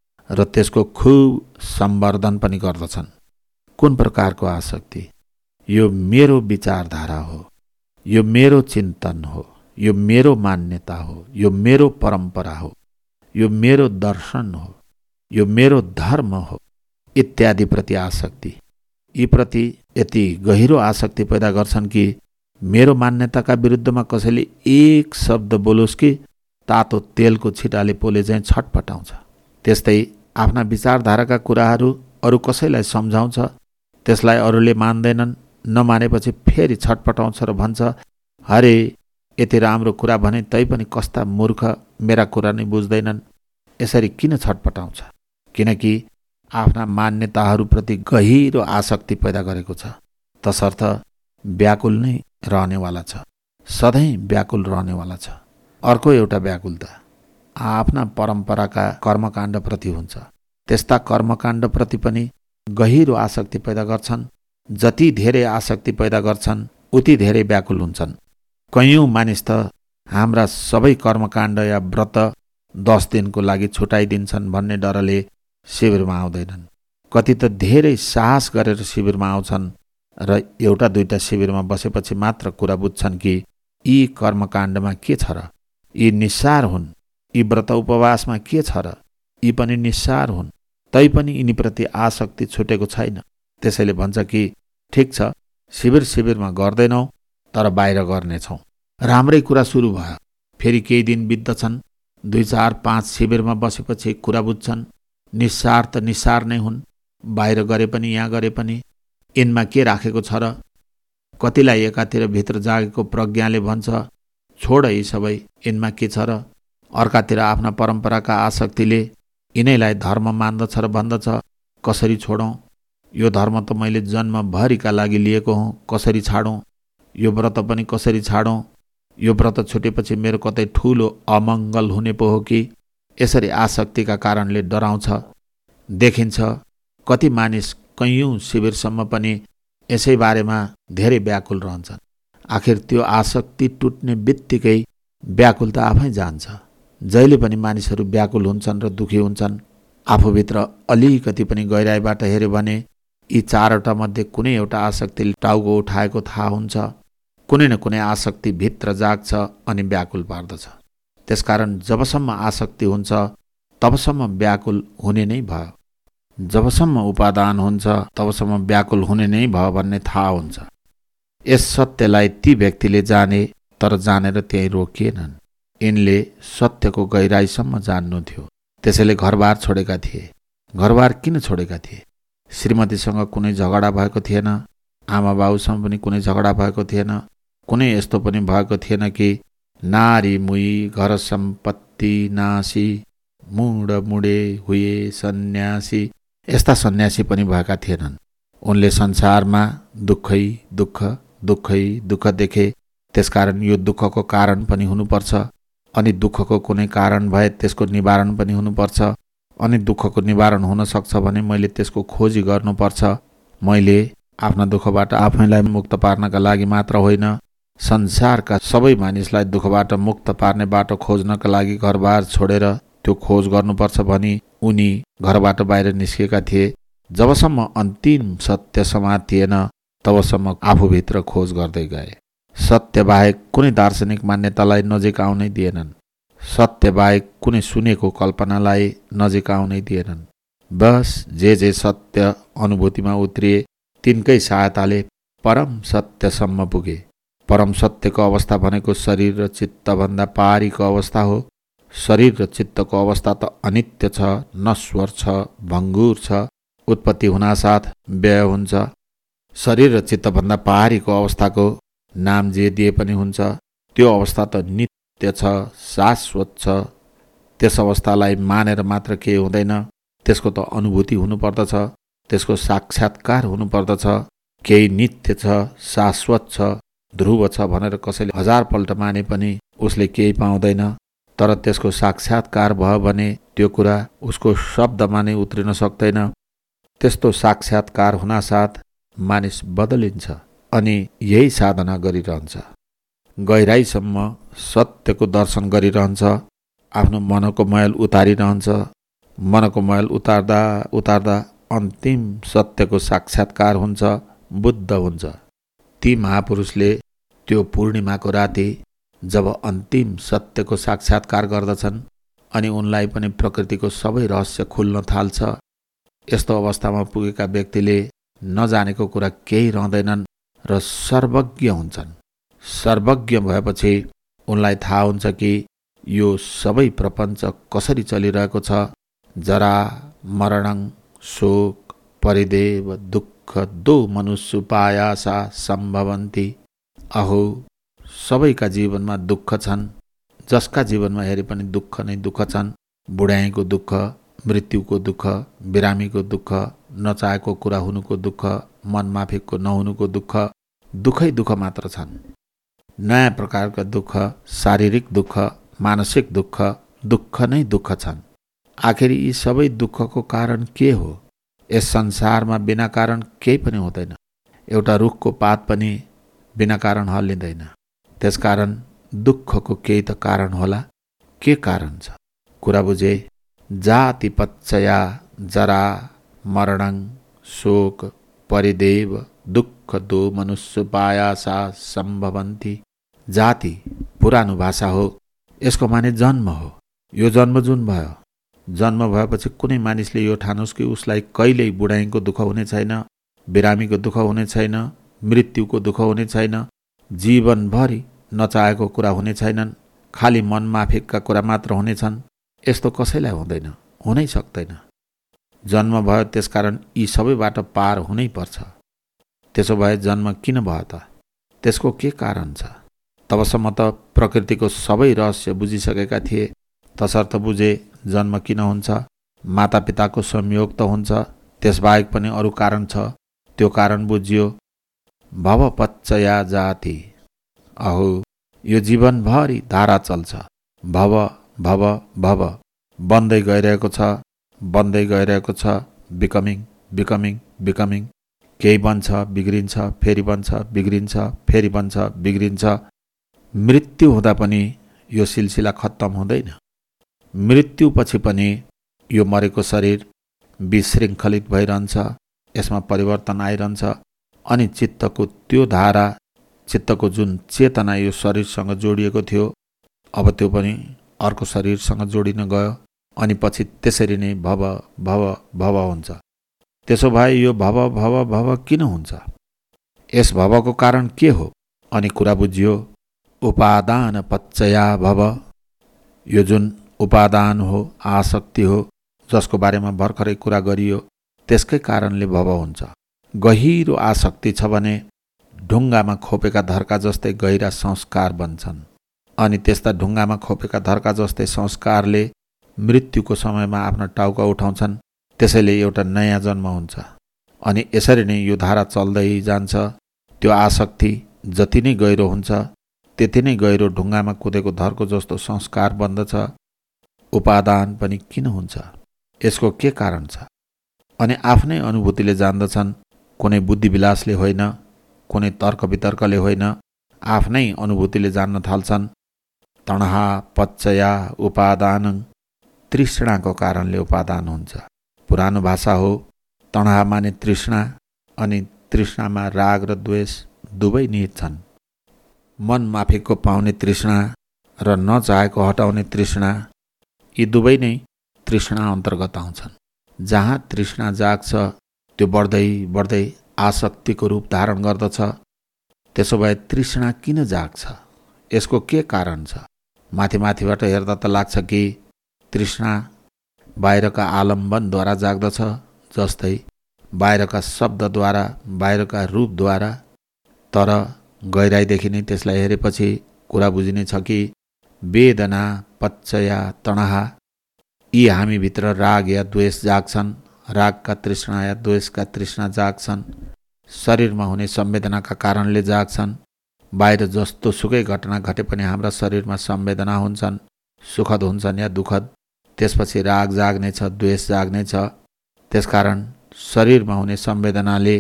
र त्यसको खुब सम्वर्धन पनि गर्दछन्। कुन प्रकारको आसक्ति? यो मेरो विचारधारा हो, यो मेरो चिन्तन हो, यो मेरो मान्यता हो, यो मेरो परम्परा हो, यो मेरो दर्शन हो, यो मेरो धर्म हो इत्यादि प्रति आसक्ति। यी प्रति यति गहिरो आसक्ति पैदा गर्छन् कि मेरो मान्यताका विरुद्धमा कसैले एक शब्द बोलोस् कि तातो तेलको छिटाले पोले चाहिँ छटपटाउँछ। त्यस्तै आफ्ना विचारधाराका कुराहरू अरू कसैलाई सम्झाउँछ, त्यसलाई अरूले मान्दैनन्, नमानेपछि फेरि छटपटाउँछ र भन्छ, अरे यति राम्रो कुरा भने तैपनि कस्ता मूर्ख, मेरा कुरा नै बुझ्दैनन्। यसरी किन छटपटाउँछ? किनकि आफ्ना मान्यताहरूप्रति गहिरो आसक्ति पैदा गरेको छ। तसर्थ व्याकुल नै रहनेवाला छ, सधैँ व्याकुल रहनेवाला छ। अर्को एउटा व्याकुलता आफ्ना परम्पराका कर्मकाण्डप्रति हुन्छ। त्यस्ता कर्मकाण्डप्रति पनि गहिरो आसक्ति पैदा गर्छन्। जति धेरै आसक्ति पैदा गर्छन् उति धेरै व्याकुल हुन्छन्। कयौँ मानिस त हाम्रा सबै कर्मकाण्ड या व्रत दस दिनको लागि छुटाइदिन्छन् भन्ने डरले शिविरमा आउँदैनन्। कति त धेरै साहस गरेर शिविरमा आउँछन् र एउटा दुईटा शिविरमा बसेपछि मात्र कुरा बुझ्छन् कि यी कर्मकाण्डमा के छ र, यी निस्सार हुन्, यी व्रत उपवासमा के छ र, यी पनि निस्सार हुन्। तैपनि यिनीप्रति आसक्ति छुटेको छैन। त्यसैले भन्छ कि ठिक छ, शिविर शिविरमा गर्दैनौ तर बाहिर गर्नेछौँ। राम्रै कुरा सुरु भयो। फेरि केही दिन बित्दछन्, दुई चार पाँच शिविरमा बसेपछि कुरा बुझ्छन् निस्सार त निस्सार नै हुन्, बाहिर गरे पनि यहाँ गरे पनि यिनमा के राखेको छ र? कतिलाई एकातिर भित्र जागेको प्रज्ञाले भन्छ छोड यी सबै, यिनमा के छ र? अर्कातिर आफ्ना परम्पराका आसक्तिले यिनैलाई धर्म मान्दछ र भन्दछ कसरी छोडौँ? यो धर्म त मैले जन्मभरिका लागि लिएको हुँ, कसरी छाडौँ? यो व्रत पनि कसरी छाडौँ? यो व्रत छुटेपछि मेरो कतै ठुलो अमङ्गल हुने पो हो कि? यसरी आसक्तिका कारणले डराउँछ। देखिन्छ कति मानिस कैयौँ शिविरसम्म पनि यसै बारेमा धेरै व्याकुल रहन्छन्। आखिर त्यो आसक्ति टुट्ने बित्तिकै व्याकुलता आफै जान्छ। जहिले पनि मानिसहरू व्याकुल हुन्छन् र दुखी हुन्छन्। आफूभित्र अलिकति पनि गहिराइबाट हेऱ्यो भने यी चारवटा मध्ये कुनै एउटा आसक्तिले टाउको उठाएको थाहा हुन्छ। कुनै न कुनै आसक्ति भित्र जाग्छ अनि व्याकुल पार्दछ। त्यसकारण जबसम्म आसक्ति हुन्छ तबसम्म व्याकुल हुने नै भयो। जबसम्म उपादान हुन्छ तबसम्म व्याकुल हुने नै भयो भन्ने थाहा हुन्छ। यस सत्यलाई ती व्यक्तिले जाने तर जानेर त्यही रोकिएनन्। यिनले सत्यको गहिराइसम्म जान्नु थियो। त्यसैले घरबार छोडेका थिए। घरबार किन छोडेका थिए? श्रीमतीसँग कुनै झगडा भएको थिएन, आमा बाबुसँग पनि कुनै झगडा भएको थिएन, कुनै यस्तो पनि भएको थिएन कि नारी मुई घर सम्पत्ति नासी मुड मुडे हुए सन्यासी, यस्ता सन्यासी पनि भएका थिएनन्। उनले संसारमा दुःखै दुःख दुःखै दुःख देखे। त्यसकारण यो दुःखको कारण पनि हुनुपर्छ, अनि दुःखको कुनै कारण भए त्यसको निवारण पनि हुनुपर्छ, अनि दुःखको निवारण हुन सक्छ भने मैले त्यसको खोजी गर्नुपर्छ। मैले आफ्ना दुःखबाट आफैलाई मुक्त पार्नका लागि मात्र होइन, संसारका सबै मानिसलाई दुःखबाट मुक्त पार्ने बाटो खोज्नका लागि घरबार छोडेर त्यो खोज गर्नुपर्छ भनी उनी घरबाट बाहिर निस्केका थिए। जबसम्म अन्तिम सत्य समातिएन तबसम्म आफूभित्र खोज गर्दै गए। सत्यबाहेक कुनै दार्शनिक मान्यतालाई नजिक आउनै दिएनन्। सत्यबाहेक कुनै सुनेको कल्पनालाई नजिक आउनै दिएनन्। बस जे जे सत्य अनुभूतिमा उत्रिए तिनकै सहायताले परम सत्यसम्म पुगे। परम सत्यको अवस्था भनेको शरीर र चित्तभन्दा पारीको अवस्था हो। शरीर र चित्तको अवस्था त अनित्य छ, नश्वर छ, भङ्गुर छ, उत्पत्ति हुनासाथ व्यय हुन्छ। शरीर र चित्तभन्दा पारीको अवस्थाको नाम जे दिए पनि हुन्छ, त्यो अवस्था त नित्य छ, शाश्वत छ। त्यस अवस्थालाई मानेर मात्र केही हुँदैन, त्यसको त अनुभूति हुनुपर्दछ, त्यसको साक्षात्कार हुनुपर्दछ। केही नित्य छ, शाश्वत छ, ध्रुव छ भनेर कसैले हजारपल्ट माने पनि उसले केही पाउँदैन। तर त्यसको साक्षात्कार भयो भने त्यो कुरा उसको शब्दमा नै उत्रिन सक्दैन। त्यस्तो साक्षात्कार हुनासाथ मानिस बदलिन्छ अनि यही साधना गरिरहन्छ। गहिराईसम्म सत्यको दर्शन गरिरहन्छ, आफ्नो मनको मैल उतारिरहन्छ। मनको मैल उतार्दा उतार्दा अन्तिम सत्यको साक्षात्कार हुन्छ, बुद्ध हुन्छ। ती महापुरुषले त्यो पूर्णिमाको राति जब अन्तिम सत्यको साक्षात्कार गर्दछन् अनि उनलाई पनि प्रकृतिको सबै रहस्य खुल्न थाल्छ, यस्तो अवस्थामा पुगेका व्यक्तिले नजानेको कुरा केही रहँदैनन् र सर्वज्ञ हुन्छन्। सर्वज्ञ भएपछि उनलाई थाहा हुन्छ कि यो सबै प्रपञ्च कसरी चलिरहेको छ। जरा मरणं शोक परिदेव दुःख दो मनुष्योपायासा सम्भवन्ति। अहो, सबैका जीवनमा दुःख छन्। जसका जीवनमा हेरे पनि दुःख नै दुःख छन्। बुढाइको दुःख, मृत्युको दुःख, बिरामीको दुःख, नचाहेको कुरा हुनुको दुःख, मनमाफिकको नहुनुको दुःख, दुःखै दुःख मात्र छन्। नयाँ प्रकारका दुःख, शारीरिक दुःख, मानसिक दुःख, दुःख नै दुःख छन्। आखिर यी सबै दुःखको कारण के हो? यस संसारमा बिना कारण केही पनि हुँदैन। एउटा रुखको पात पनि बिना कारण हल्लिँदैन। त्यसकारण दुःखको केही त कारण होला। के कारण छ? कुरा बुझे। जाति पच्चया जरा मरणं शोक परिदेव दुःख दो मनुष्योपायासा सम्भवन्ति। जाति पुरानो भाषा हो, यसको माने जन्म हो। यो जन्म जुन भयो, जन्म भएपछि कुनै मानिसले यो ठानोस् कि उसलाई कहिल्यै बुढाइको दुःख हुने छैन, बिरामीको दुःख हुने छैन, मृत्युको दुःख हुने छैन, जीवनभरि नचाहेको कुरा हुने छैनन्, खालि मनमाफिकका कुरा मात्र हुनेछन्। यस्तो कसैलाई हुँदैन, हुनै सक्दैन। जन्म भयो, त्यसकारण यी सबैबाट पार हुनै पर्छ। त्यसो भए जन्म किन भयो त? त्यसको के कारण छ? तबसम्म त प्रकृतिको सबै रहस्य बुझिसकेका थिए। तसर्थ बुझे जन्म किन हुन्छ। मातापिताको संयोग त हुन्छ, त्यसबाहेक पनि अरू कारण छ। त्यो कारण बुझियो। भवपच्चया जाति। अहो, यो जीवनभरि धारा चल्छ। भव भव भव बन्दै गइरहेको छ, बन्दै गइरहेको छ। Becoming becoming becoming. केही बन्छ, बिग्रिन्छ, फेरि बन्छ, बिग्रिन्छ, फेरि बन्छ, बिग्रिन्छ। मृत्यु हुँदा पनि यो सिलसिला खत्तम हुँदैन। मृत्युपछि पनि यो मरेको शरीर विशृङ्खलित भइरहन्छ, यसमा परिवर्तन आइरहन्छ। अनि चित्तको त्यो धारा, चित्तको जुन चेतना यो शरीरसँग जोडिएको थियो, अब त्यो पनि अर्को शरीरसँग जोडिन गयो। अनि पछि त्यसरी नै भव भव भव हुन्छ। त्यसो भए यो भव भव भव किन हुन्छ? यस भवको कारण के हो? अनि कुरा बुझियो। उपादान पच्चया भव। यो जुन उपादान हो, आसक्ति हो, जसको बारेमा भर्खरै कुरा गरियो, त्यसकै कारणले भव हुन्छ। गहिरो आसक्ति छ भने ढुङ्गामा खोपेका धर्का जस्तै गहिरा संस्कार बन्छन्। अनि त्यस्ता ढुङ्गामा खोपेका धर्का जस्तै संस्कारले मृत्युको समयमा आफ्ना टाउका उठाउँछन्। त्यसैले एउटा नयाँ जन्म हुन्छ। अनि यसरी नै यो धारा चल्दै जान्छ। त्यो आसक्ति जति नै गहिरो हुन्छ त्यति नै गहिरो ढुङ्गामा कुदेको धर्को जस्तो संस्कार बन्दछ। उपादान पनि किन हुन्छ? यसको के कारण छ? अनि आफ्नै अनुभूतिले जान्दछन्, कुनै बुद्धिविलासले होइन, कुनै तर्क वितर्कले होइन, आफ्नै अनुभूतिले जान्न थाल्छन्। तणहा पच्चया उपादान, तृष्णाको कारणले उपादान हुन्छ। पुरानो भाषा हो। तणहा माने तृष्णा, अनि तृष्णामा राग र द्वेष दुवै निहित छन्। मन माफिको पाउने तृष्णा र नचाहेको हटाउने तृष्णा, यी दुवै नै तृष्णा अन्तर्गत आउँछन्। जहाँ तृष्णा जाग्छ त्यो बढ्दै बढ्दै आसक्तिको रूप धारण गर्दछ। त्यसो भए तृष्णा किन जाग्छ? यसको के कारण छ? माथि माथिबाट हेर्दा त लाग्छ कि तृष्णा बाहिरका आलम्बनद्वारा जाग्दछ, जस्तै बाहिरका शब्दद्वारा, बाहिरका रूपद्वारा। तर गहिराइदेखि नै त्यसलाई हेरेपछि कुरा बुझिने छ कि वेदना पच्चया तणहा, यी हामीभित्र राग या द्वेष जाग्छन्। रागका तृष्णा या द्वेषका तृष्णा जाग्छन्। शरीरमा हुने संवेदनाका कारणले जाग्छन्। बाहिर जस्तो सुकै घटना घटे पनि हाम्रा शरीरमा संवेदना हुन्छन्, सुखद हुन्छन् या दुःखद। त्यसपछि राग जाग्नेछ, द्वेष जाग्नेछ। त्यसकारण शरीरमा हुने संवेदनाले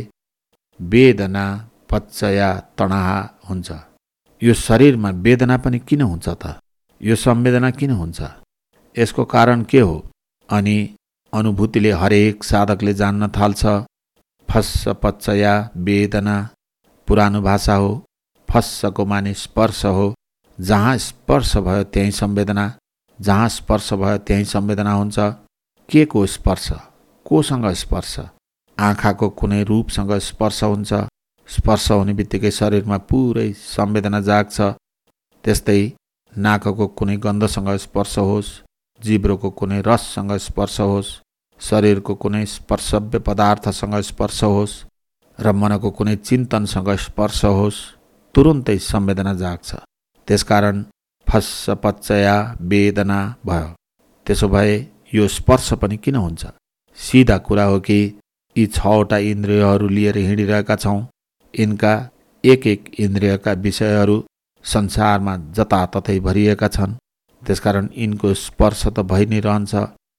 वेदना पच्चया तणहा हुन्छ। यो शरीरमा वेदना पनि किन हुन्छ त? यो संवेदना किन हुन्छ? यसको कारण के हो? अनि अनुभूतिले हरेक साधकले जान्न थाल्छ। फस्स पच्चया वेदना, पुरानो भाषा हो। फस्सको माने स्पर्श हो। जहाँ स्पर्श भयो त्यहीँ संवेदना, जहाँ स्पर्श भयो त्यहीँ संवेदना हुन्छ। के को स्पर्श? कोसँग स्पर्श? आँखाको कुनै रूपसँग स्पर्श हुन्छ। स्पर्श हुने बित्तिकै शरीरमा पुरै संवेदना जाग्छ। त्यस्तै नाकको कुनै गन्धसँग स्पर्श होस्, जिब्रोको कुनै रससँग स्पर्श होस्, शरीरको कुनै स्पर्शव्य पदार्थसँग स्पर्श होस्, र मनको कुनै चिन्तनसँग स्पर्श होस्, तुरुन्तै संवेदना जाग्छ। त्यसकारण फस्स पच्चया वेदना भयो। त्यसो भए यो स्पर्श पनि किन हुन्छ? सिधा कुरा हो कि यी छवटा इन्द्रियहरू लिएर हिँडिरहेका छौँ। यिनका एक एक इन्द्रियका विषयहरू संसारमा जताततै भरिएका छन्। त्यसकारण यिनको स्पर्श त भइ नै रहन्छ।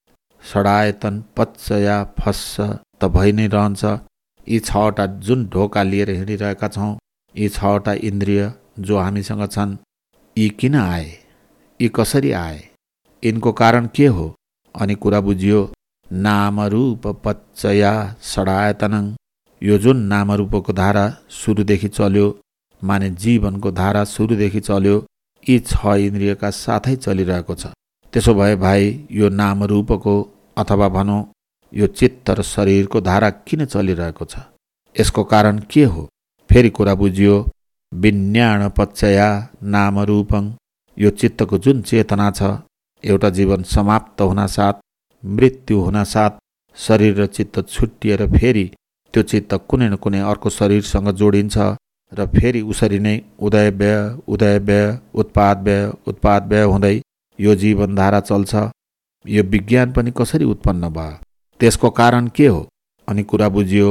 षडायतन पच्चया फस्स त भइ नै रहन्छ। यी छवटा जुन ढोका लिएर हिँडिरहेका छौँ, यी छवटा इन्द्रिय जो हामीसँग छन्, यी किन आए? यी कसरी आए? यिनको कारण के हो? अनि कुरा बुझियो। नाम रूप पच्चया षडायतनं, यो जुन नामरूपको धारा सुरुदेखि चल्यो, माने जीवनको धारा सुरुदेखि चल्यो, यी छ इन्द्रियका साथै चलिरहेको छ। त्यसो भए भाइ, यो नामरूपको अथवा भनौँ यो चित्त र शरीरको धारा किन चलिरहेको छ? यसको कारण के हो? फेरि कुरा बुझियो। विज्ञान पच्चया नामरूपं, यो चित्तको जुन चेतना छ, एउटा जीवन समाप्त हुनासाथ, मृत्यु हुनासाथ शरीर र चित्त छुट्टिएर फेरि त्यो चित्त कुनै न कुनै अर्को शरीरसँग जोडिन्छ र फेरि उसरी नै उदय व्यय उदय व्यय उत्पाद व्यय उत्पाद व्यय हुँदै यो जीवनधारा चल्छ। यो विज्ञान पनि कसरी उत्पन्न भयो? त्यसको कारण के हो? अनि कुरा बुझियो।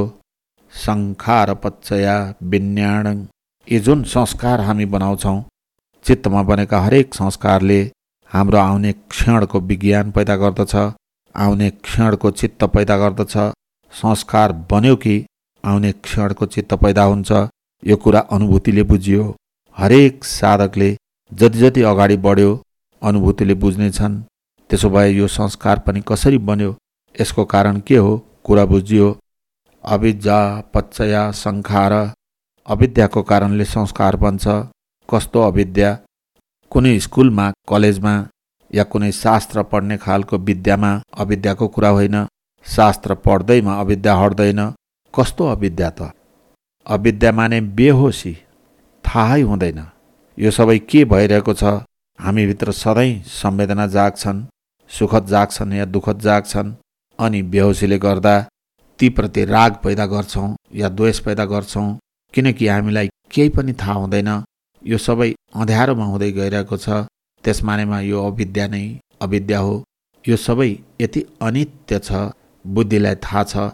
संखार पच्चया विज्ञानं, यी जुन संस्कार हामी बनाउँछौँ, चित्तमा बनेका हरेक संस्कारले हाम्रो आउने क्षणको विज्ञान पैदा गर्दछ, आउने क्षणको चित्त पैदा गर्दछ। संस्कार बन्यो कि आउने क्षणको चित्त पैदा हुन्छ। यो कुरा अनुभूतिले बुझियो। हरेक साधकले जति जति अगाडि बढ्यो अनुभूतिले बुझ्नेछन्। त्यसो भए यो संस्कार पनि कसरी बन्यो? यसको कारण के हो? कुरा बुझियो। अविद्या पच्चया संखार, अविद्याको कारणले संस्कार बन्छ। कस्तो अविद्या? कुनै स्कुलमा, कलेजमा या कुनै शास्त्र पढ्ने खालको विद्यामा अविद्याको कुरा होइन। शास्त्र पढ्दैमा अविद्या हट्दैन। कस्तो अविद्या त? अविद्या माने बेहोसी, थाहै हुँदैन। यो सबै के भइरहेको छ? हामीभित्र सधैँ संवेदना जाग्छन्, सुखद जाग्छन् या दुःखद जाग्छन्। अनि बेहोसीले गर्दा तीप्रति राग पैदा गर्छौँ या द्वेष पैदा गर्छौँ, किनकि हामीलाई केही पनि थाहा हुँदैन। यो सबै अँध्यारोमा हुँदै गइरहेको छ। त्यस मानेमा यो अविद्या नै अविद्या हो। यो सबै यति अनित्य छ, बुद्धिलाई थाहा छ।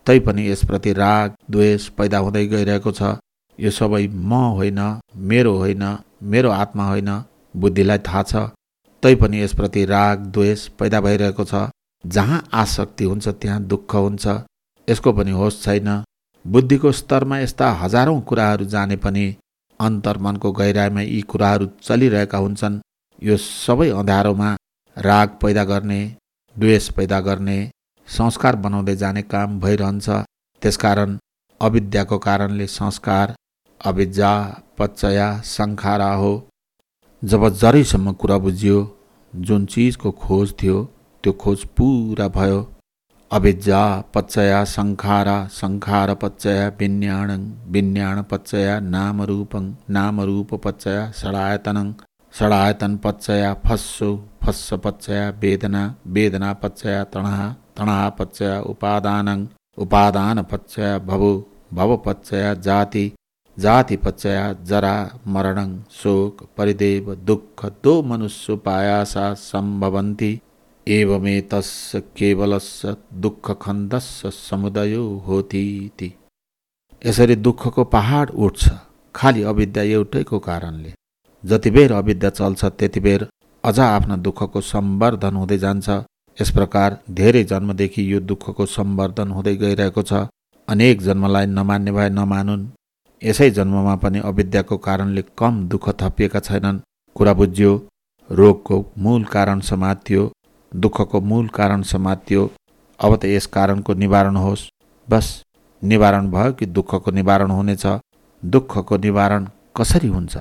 तैपनि यसप्रति राग द्वेष पैदा हुँदै गइरहेको छ। यो सबै म होइन, मेरो होइन, मेरो आत्मा होइन, बुद्धिलाई थाहा छ। तैपनि यसप्रति राग द्वेष पैदा भइरहेको छ। जहाँ आसक्ति हुन्छ त्यहाँ दुःख हुन्छ, यसको पनि होस छैन। बुद्धिको स्तरमा यस्ता हजारौं कुराहरू जाने पनि अन्तर्मनको गहिराइमा यी कुराहरू चलिरहेका हुन्छन्। यो सबै अँध्यारोमा राग पैदा गर्ने, द्वेष पैदा गर्ने, संस्कार बनाउँदै जाने काम भइरहन्छ। त्यसकारण अविद्याको कारणले संस्कार अविद्या पच्चया संखारा हो। जब जरैसम्म कुरा बुझियो, जुन चिजको खोज थियो त्यो खोज पुरा भयो। अविद्या पच्चया संखारा संखार पच्चया विज्ञानं विज्ञान पच्चया नामरूपं नामरूप पच्चया षडायतनं षडायतन पच्चया फस्सु फस्स पच्चया वेदना वेदना पच्चया तणहा तणहा पच्चया उपादानं उपादान पच्चया भवो भव पच्चया जाति जाति पच्चया जरा मरणं शोक परिदेव दुःख दो मनुष्योपायासा सम्भवन्ति एवमेतस्य केवलस्य दुःखखण्डस्य समुदयो होतीति। यसरी दुःखको पहाड उठ्छ खाली अविद्या एउटैको कारणले। जतिबेर अविद्या चल्छ त्यतिबेर अझ आफ्ना दुःखको सम्वर्धन हुँदै जान्छ। यस प्रकार धेरै जन्मदेखि यो दुःखको सम्वर्धन हुँदै गइरहेको छ। अनेक जन्मलाई नमान्ने भए नमानुन्। यसै जन्ममा पनि अविद्याको कारणले कम दुःख थपिएका छैनन्। कुरा बुझ्यो, रोगको मूल कारण समात्यो, दुःखको मूल कारण समात्यो। अब त यस कारणको निवारण होस्। बस निवारण भयो कि दुःखको निवारण हुनेछ। दुःखको निवारण कसरी हुन्छ?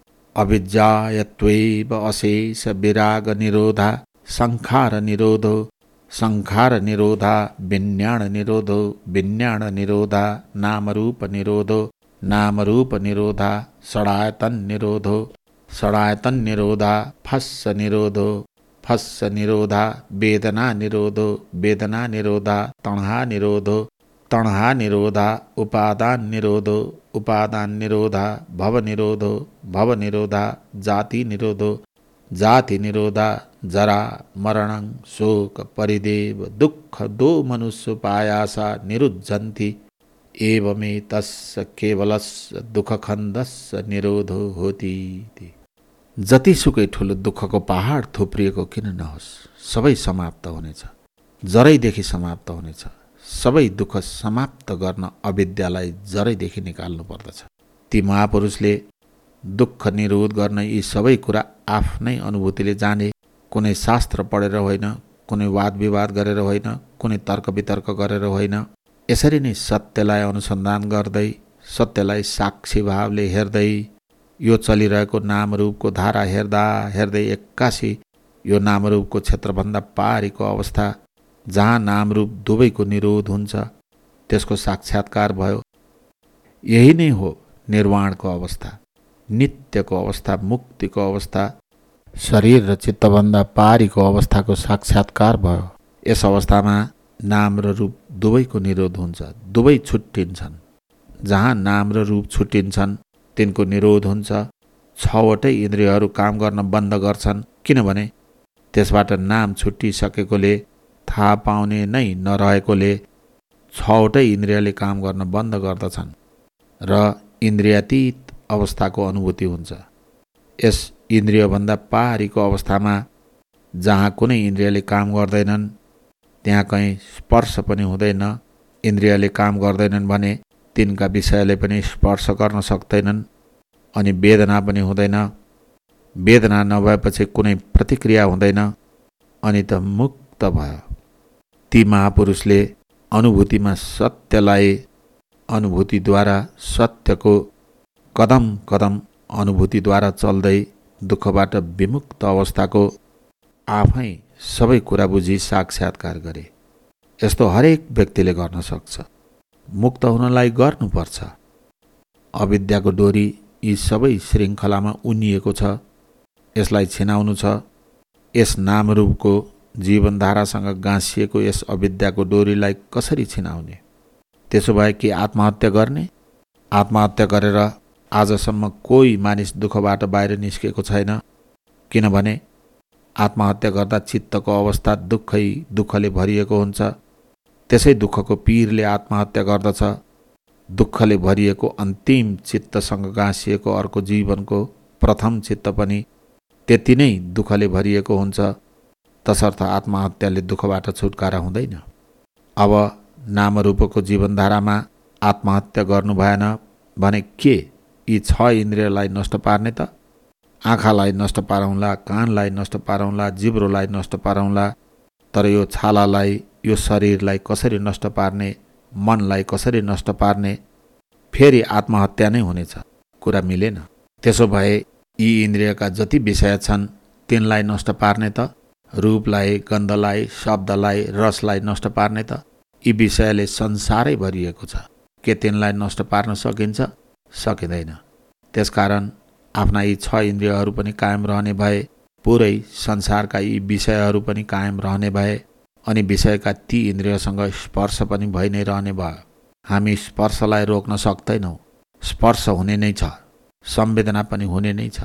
अविद्यायत्वैव अशेष विराग निरोधा संखार निरोधो संखार निरोधा विज्ञान निरोधो विज्ञान निरोधा नामरूप निरोधो नामरूप निरोधा षडायतन निरोधो षडायतन निरोधा फस्स निरोधो फस्स निरोधा वेदना निरोधो वेदना निरोधा तणहा निरोधो तणहा निरोधा उपादान निरोधो उपादान निरोधा भव निरोधो भव निरोधा जाति निरोधो जाति निरोधा जरा मरणं शोक परिदेव दुःख दो मनुष्योपायासा निरुद्धन्ति एवमेतस्य केवलस्य दुःखखण्डस्य निरोधो होति। जतिसुकै ठुलो दुःखको पहाड थुप्रिएको किन नहोस्, सबै समाप्त हुनेछ। जरैदेखि समाप्त हुनेछ। सबै दुःख समाप्त गर्न अविद्यालाई जरैदेखि निकाल्नु पर्दछ। ती महापुरुषले दुःख निरोध गर्न यी सबै कुरा आफ्नै अनुभूतिले जाने। कुनै शास्त्र पढेर होइन, कुनै वाद विवाद गरेर होइन, कुनै तर्क वितर्क गरेर होइन। यसरी नै सत्यलाई अनुसन्धान गर्दै, सत्यलाई साक्षी भावले हेर्दै, यो चलिरहेको नामरूपको धारा हेर्दा हेर्दै एक्कासी यो नामरूपको क्षेत्रभन्दा पारीको अवस्था जहाँ नामरूप दुवैको निरोध हुन्छ त्यसको साक्षात्कार भयो। यही नै हो निर्वाणको अवस्था, नित्यको अवस्था, मुक्तिको अवस्था, शरीर र चित्तभन्दा पारीको अवस्थाको साक्षात्कार भयो। यस अवस्थामा नाम र रूप दुवैको निरोध हुन्छ, दुवै छुट्टिन्छन्। जहाँ नाम र रूप छुट्टिन्छन् तिनको निरोध हुन्छ। छवटै इन्द्रियहरू काम गर्न बन्द गर्छन्, किनभने त्यसबाट नाम छुट्टिसकेकोले, थाहा पाउने नै नरहेकोले छवटै इन्द्रियले काम गर्न बन्द गर्दछन् र इन्द्रियातीत अवस्थाको अनुभूति हुन्छ। यस इन्द्रियभन्दा पारीको अवस्थामा जहाँ कुनै इन्द्रियले काम गर्दैनन्, त्यहाँ कहीँ स्पर्श पनि हुँदैन। इन्द्रियले काम गर्दैनन् भने तिनका विषयले पनि स्पर्श गर्न सक्दैनन्, अनि वेदना पनि हुँदैन। वेदना नभएपछि कुनै प्रतिक्रिया हुँदैन, अनि त मुक्त भयो। ती महापुरुषले अनुभूतिमा सत्यलाई अनुभूतिद्वारा, सत्यको कदम कदम अनुभूतिद्वारा चल्दै दुःखबाट विमुक्त अवस्थाको आफै सबै कुरा बुझी साक्षात्कार गरे। यस्तो हरेक व्यक्तिले गर्न सक्छ। मुक्त हुनलाई गर्नुपर्छ। अविद्याको डोरी यी सबै श्रृङ्खलामा उनिएको छ। यसलाई छिनाउनु छ। यस नामरूपको जीवनधारासँग गाँसिएको यस अविद्याको डोरीलाई कसरी छिनाउने? त्यसो भए के आत्महत्या गर्ने? आत्महत्या गरेर आजसम्म कोही मानिस दुःखबाट बाहिर निस्केको छैन। किनभने आत्महत्या गर्दा चित्तको अवस्था दुःखै दुःखले भरिएको हुन्छ। त्यसै दुःखको पीरले आत्महत्या गर्दछ। दुःखले भरिएको अन्तिम चित्तसँग गाँसिएको अर्को जीवनको प्रथम चित्त पनि त्यति नै दुःखले भरिएको हुन्छ। तसर्थ आत्महत्याले दुःखबाट छुटकारा हुँदैन। अब नामरूपको जीवनधारामा आत्महत्या गर्नु भएन भने के यी छ इन्द्रियलाई नष्ट पार्ने त? आँखालाई नष्ट पारौँला, कानलाई नष्ट पारौँला, जिब्रोलाई नष्ट पारौँला, तर यो छालालाई, यो शरीरलाई कसरी नष्ट पार्ने, मनलाई कसरी नष्ट पार्ने? फेरि आत्महत्या नै हुनेछ। कुरा मिलेन। त्यसो भए यी इन्द्रियका जति विषय छन् तिनलाई नष्ट पार्ने त? रूपलाई, गन्धलाई, शब्दलाई, रसलाई नष्ट पार्ने त? यी विषयले संसारै भरिएको छ। के तिनलाई नष्ट पार्न सकिन्छ? सकिँदैन। त्यसकारण आफ्ना यी छ इन्द्रियहरू पनि कायम रहने भए, पुरै संसारका यी विषयहरू पनि कायम रहने भए, अनि विषयका ती इन्द्रियसँग स्पर्श पनि भइ नै रहने भयो। हामी स्पर्शलाई रोक्न सक्दैनौँ। स्पर्श हुने नै छ, संवेदना पनि हुने नै छ।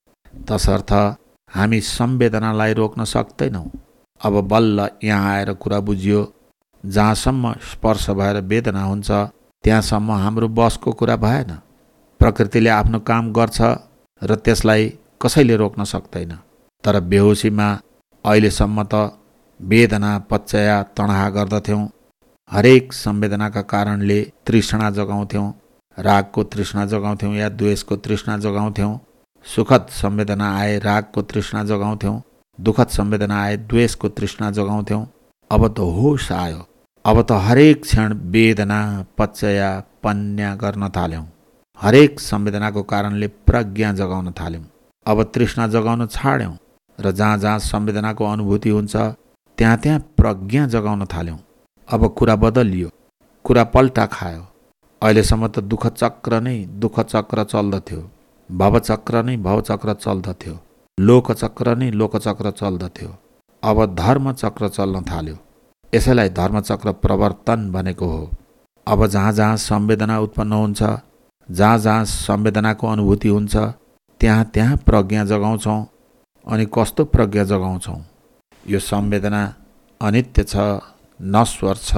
तसर्थ हामी संवेदनालाई रोक्न सक्दैनौँ। अब बल्ल यहाँ आएर कुरा बुझियो। जहाँसम्म स्पर्श भएर वेदना हुन्छ त्यहाँसम्म हाम्रो बसको कुरा भएन। प्रकृतिले आफ्नो काम गर्छ र त्यसलाई कसैले रोक्न सक्दैन। तर बेहोसीमा अहिलेसम्म त वेदना पच्चया तणहा गर्दथ्यौँ। हरेक संवेदनाका कारणले तृष्णा जगाउँथ्यौँ। रागको तृष्णा जगाउँथ्यौँ या द्वेषको तृष्णा जगाउँथ्यौँ। सुखद संवेदना आए रागको तृष्णा जगाउँथ्यौँ, दुःखद संवेदना आए द्वेषको तृष्णा जगाउँथ्यौँ। अब त होस आयो। अब त हरेक क्षण वेदना पच्चया पन्या गर्न थाल्यौँ। हरेक संवेदनाको कारणले प्रज्ञा जगाउन थाल्यौँ। अब तृष्णा जगाउन छाड्यौँ र जहाँ जहाँ संवेदनाको अनुभूति हुन्छ त्यहाँ त्यहाँ प्रज्ञा जगाउन थाल्यौँ। अब कुरा बदलियो, कुरा पल्टा खायो। अहिलेसम्म त दुःख चक्र नै दुःख चक्र चल्दथ्यो, भवचक्र नै भवचक्र चल्दथ्यो, लोकचक्र नै लोकचक्र चल्दथ्यो। अब धर्मचक्र चल्न थाल्यो। यसैलाई धर्मचक्र प्रवर्तन भनेको हो। अब जहाँ जहाँ संवेदना उत्पन्न हुन्छ, जहाँ जहाँ संवेदनाको अनुभूति हुन्छ त्यहाँ त्यहाँ प्रज्ञा जगाउँछौँ। अनि कस्तो प्रज्ञा जगाउँछौँ? यो संवेदना अनित्य छ, नश्वर छ,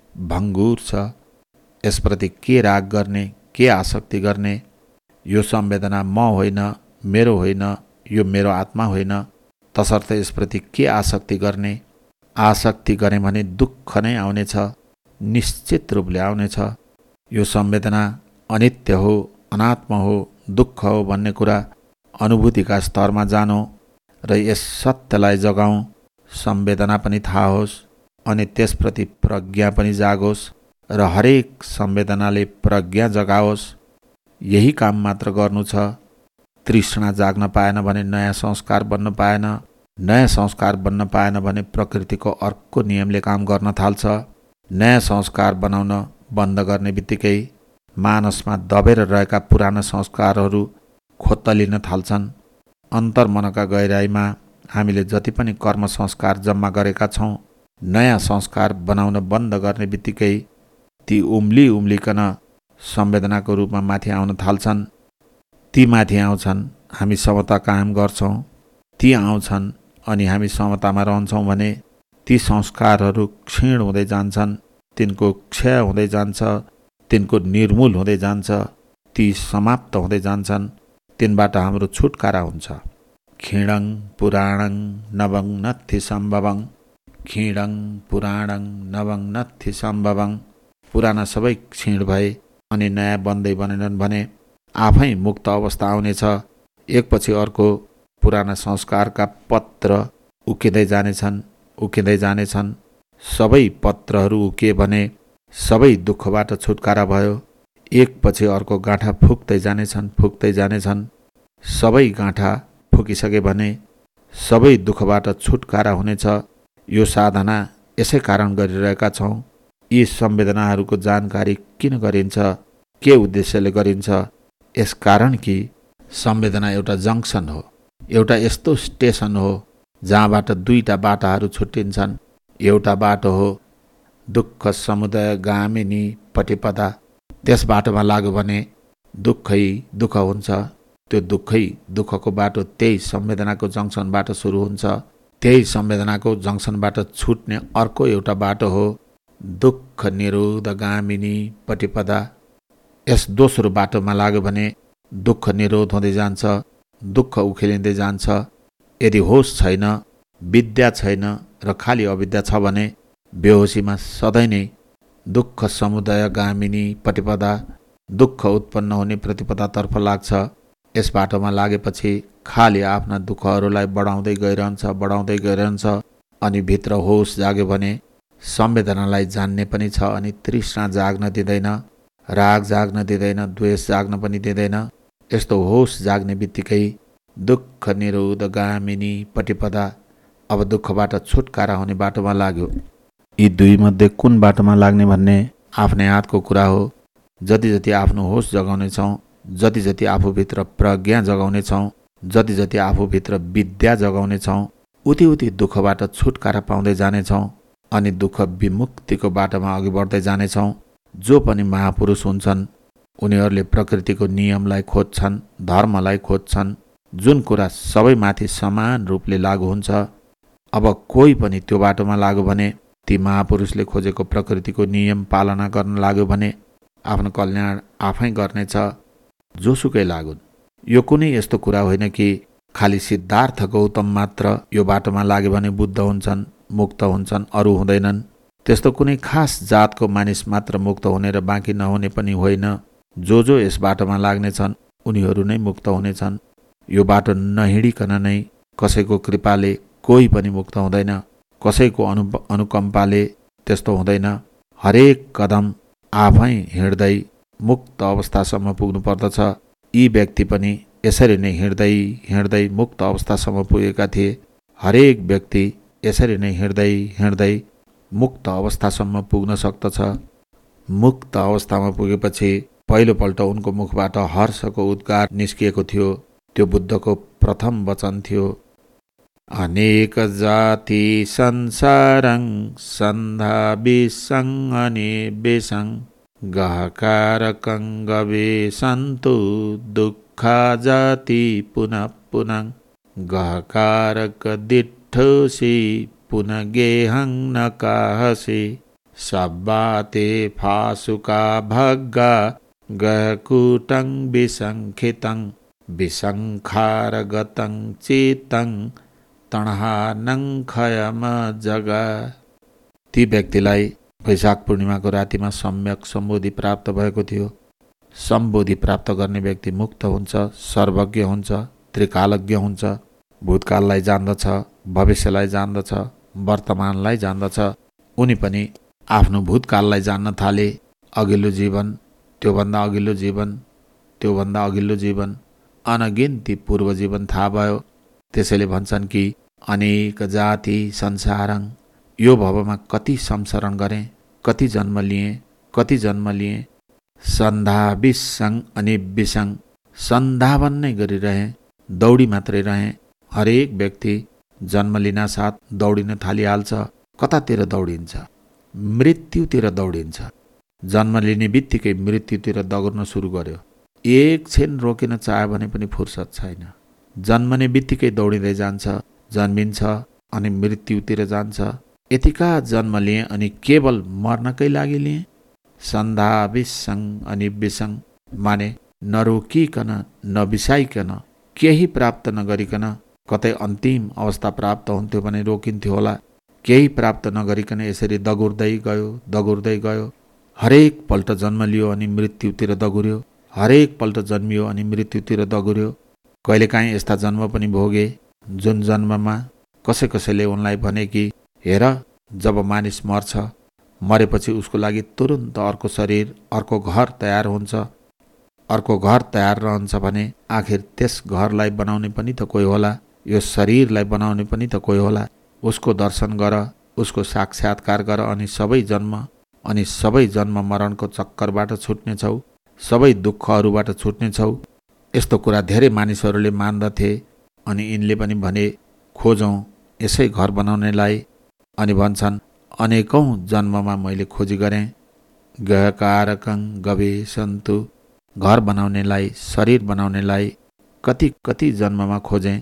भङ्गुर छ। यसप्रति के राग गर्ने, के आसक्ति गर्ने? यो संवेदना म होइन, मेरो होइन, यो मेरो आत्मा होइन। तसर्थ यसप्रति के आसक्ति गर्ने? आसक्ति गरे भने दुःख नै आउनेछ, निश्चित रूपले आउनेछ। यो संवेदना अनित्य हो, अनात्म हो, दुःख हो भन्ने कुरा अनुभूतिका स्तरमा जानु र यस सत्यलाई जगाउँ। संवेदना पनि थाहा होस् अनि त्यसप्रति प्रज्ञा पनि जागोस् र हरेक संवेदनाले प्रज्ञा जगाओस्। यही काम मात्र गर्नु छ। तृष्णा जाग्न पाएन भने नयाँ संस्कार बन्न पाएन। नयाँ संस्कार बन्न पाएन भने प्रकृतिको अर्को नियमले काम गर्न थाल्छ। नयाँ संस्कार बनाउन बन्द गर्ने बित्तिकै मानसमा दबेर रहेका पुराना संस्कारहरू खोतलिन थाल्छन्। अन्तर्मनका गहिराईमा हामीले जति पनि कर्म संस्कार जम्मा गरेका छौँ, नयाँ संस्कार बनाउन बन्द गर्ने बित्तिकै ती उम्ली उम्लिकन संवेदनाको रूपमा माथि आउन थाल्छन्। ती माथि आउँछन्, हामी समता कायम गर्छौँ। ती आउँछन् अनि हामी समतामा रहन्छौँ भने ती संस्कारहरू क्षीण हुँदै जान्छन्, तिनको क्षय हुँदै जान्छ, तिनको निर्मूल हुँदै जान्छ, ती समाप्त हुँदै जान्छन्। तिनबाट हाम्रो छुटकारा हुन्छ। क्षीणं पुराणं नवं नत्थि सम्भवं, क्षीणं पुराणं नवं नत्थि सम्भवं। पुराना सबै क्षीण भए अनि नयाँ बन्दै बनेनन् भने आफै मुक्त अवस्था आउनेछ। एकपछि अर्को पुराना संस्कारका पत्र उकिँदै जानेछन्, उकिँदै जानेछन्। सबै पत्रहरू उकिए भने सबै दुःखबाट छुटकारा भयो। एकपछि अर्को गाँठा फुक्दै जानेछन्, फुक्दै जानेछन्। सबै गाँठा फुकिसके भने सबै दुःखबाट छुटकारा हुनेछ। यो साधना यसै कारण गरिरहेका छौँ। यी संवेदनाहरूको जानकारी किन गरिन्छ, के उद्देश्यले गरिन्छ? यस कारण कि संवेदना एउटा जङ्क्सन हो, एउटा यस्तो स्टेसन हो जहाँबाट दुईटा बाटाहरू छुट्टिन्छन्। एउटा बाटो हो दुःख समुदय गामिनी पटिपदा। त्यस बाटोमा लाग्यो भने दुःखै दुःख हुन्छ। त्यो दुःखै दुःखको बाटो त्यही संवेदनाको जङ्क्सनबाट सुरु हुन्छ। त्यही संवेदनाको जङ्क्सनबाट छुट्ने अर्को एउटा बाटो हो दुःख निरोधगामिनी पटिपदा। यस दोस्रो बाटोमा लाग्यो भने दुःख निरोध हुँदै जान्छ, दुःख उखेलिँदै जान्छ। यदि होस छैन, विद्या छैन र खाली अविद्या छ भने बेहोसीमा सधैँ नै दुःख समुदयगामिनी पटिपदा, दुःख उत्पन्न हुने प्रतिपदातर्फ लाग्छ। यस बाटोमा लागेपछि खाली आफ्ना दुःखहरूलाई बढाउँदै गइरहन्छ बढाउँदै गइरहन्छ अनि भित्र होस जाग्यो भने संवेदनालाई जान्ने पनि छ अनि तृष्णा जाग्न दिँदैन, राग जाग्न दिँदैन, द्वेष जाग्न पनि दिँदैन। यस्तो होस जाग्ने बित्तिकै दुःख निरोधगामिनी पटिपदा, अब दुःखबाट छुटकारा हुने बाटोमा लाग्यो। यी दुई मध्ये कुन बाटोमा लाग्ने भन्ने आफ्नै हातको कुरा हो। जति जति आफ्नो होस जगाउनेछौँ, जति जति आफूभित्र प्रज्ञा जगाउनेछौँ, जति जति आफूभित्र विद्या जगाउनेछौँ, उति उति दुःखबाट छुटकारा पाउँदै जानेछौँ अनि दुःख विमुक्तिको बाटोमा अघि बढ्दै जानेछौँ। जो पनि महापुरुष हुन्छन् उनीहरूले प्रकृतिको नियमलाई खोज्छन्, धर्मलाई खोज्छन्, जुन कुरा सबैमाथि समान रूपले लागू हुन्छ। अब कोही पनि त्यो बाटोमा लाग्यो भने, ती महापुरुषले खोजेको प्रकृतिको नियम पालना गर्न लाग्यो भने आफ्नो कल्याण आफै गर्नेछ, जोसुकै लागुन्। यो कुनै यस्तो कुरा होइन कि खाली सिद्धार्थ गौतम मात्र यो बाटोमा लाग्यो भने बुद्ध हुन्छन्, मुक्त हुन्छन्, अरू हुँदैनन्। त्यस्तो कुनै खास जातको मानिस मात्र मुक्त हुने र बाँकी नहुने पनि होइन। जो जो यस बाटोमा लाग्नेछन् उनीहरू नै मुक्त हुनेछन्। यो बाटो नहिँडिकन नै कसैको कृपाले कोही पनि मुक्त हुँदैन, कसैको अनु अनुकम्पाले त्यस्तो हुँदैन। हरेक कदम आफै हिँड्दै मुक्त अवस्थासम्म पुग्नु पर्दछ। यी व्यक्ति पनि यसरी नै हिँड्दै हिँड्दै मुक्त अवस्थासम्म पुगेका थिए। हरेक व्यक्ति यसरी नै हिँड्दै हिँड्दै मुक्त अवस्थासम्म पुग्न सक्दछ। मुक्त अवस्थामा पुगेपछि पहिलोपल्ट उनको मुखबाट हर्षको उद्गार निस्किएको थियो। त्यो बुद्धको प्रथम वचन थियो, अनेक जाति संसारं सन्धा विसं अनिवेशं गहकारकं गवेशन्तु दुःखा जाति पुनः पुनः गहकारक दिट्ठोसि पुनः गेहं न काहसि सब्बाते फासुका भग्गा गहकूटं विसंखितं विसंखारगतं चित्तं तणहानं खयम जगा। ती व्यक्तिलाई वैशाख पूर्णिमाको रातिमा सम्यक सम्बोधि प्राप्त भएको थियो। सम्बोधि प्राप्त गर्ने व्यक्ति मुक्त हुन्छ, सर्वज्ञ हुन्छ, त्रिकालज्ञ हुन्छ, भूतकाललाई जान्दछ, भविष्यलाई जान्दछ, वर्तमानलाई जान्दछ। उनी पनि आफ्नो भूतकाललाई जान्न थाले, अघिल्लो जीवन, त्योभन्दा अघिल्लो जीवन, त्योभन्दा अघिल्लो जीवन, अनगिन्ती पूर्व जीवन थाहा भयो। त्यसैले भन्छन् कि अनेक जाति संसारं, यो भवमा कति संसरण गरेँ, कति जन्म लिएँ, कति जन्म लिएँ। सन्धा विसं अनि विसं, सन्धावन नै गरिरहेँ, दौडी मात्रै रहेँ। हरेक व्यक्ति जन्म लिनासाथ दौडिन थालिहाल्छ। कतातिर दौडिन्छ? मृत्युतिर दौडिन्छ। जन्म लिने बित्तिकै मृत्युतिर दगुर्न सुरु गर्यो। एक क्षण रोकिन चाह्यो भने पनि फुर्सद छैन। जन्मने बित्तिकै दौडिँदै जान्छ, जन्मिन्छ अनि मृत्युतिर जान्छ। यतिका जन्म लिएँ अनि केवल मर्नकै लागि लिएँ। सन्धा विसं अनि विसं माने नरोकिकन, नबिसाइकन, केही प्राप्त नगरिकन। कतै अन्तिम अवस्था प्राप्त हुन्थ्यो भने रोकिन्थ्यो होला। केही प्राप्त नगरिकन यसरी दगुर्दै गयो, दगुर्दै गयो। हरेक पल्ट जन्म लियो अनि मृत्युतिर दगुर्यो, हरेक पल्ट जन्मियो अनि मृत्युतिर दगुर्यो। कहिलेकाहीँ यस्ता जन्म पनि भोगे जुन जन्ममा कसै कसैले उनलाई भने कि हेर, जब मानिस मर्छ, मरेपछि उसको लागि तुरुन्त अर्को शरीर, अर्को घर तयार हुन्छ। अर्को घर तयार रहन्छ भने आखिर त्यस घरलाई बनाउने पनि त कोही होला, यो शरीरलाई बनाउने पनि त कोही होला। उसको दर्शन गर, उसको साक्षात्कार गर अनि सबै जन्म अनि सबै जन्म मरणको चक्करबाट छुट्नेछौ, सबै दुःखहरूबाट छुट्नेछौ। यस्तो कुरा धेरै मानिसहरूले मान्दथे अनि यिनले पनि भने खोजौँ यसै घर बनाउनेलाई। अनि भन्छन् अनेकौँ जन्ममा मैले खोजी गरेँ। गहकारकं गवेशन्तु, घर बनाउनेलाई, शरीर बनाउनेलाई कति कति जन्ममा खोजेँ।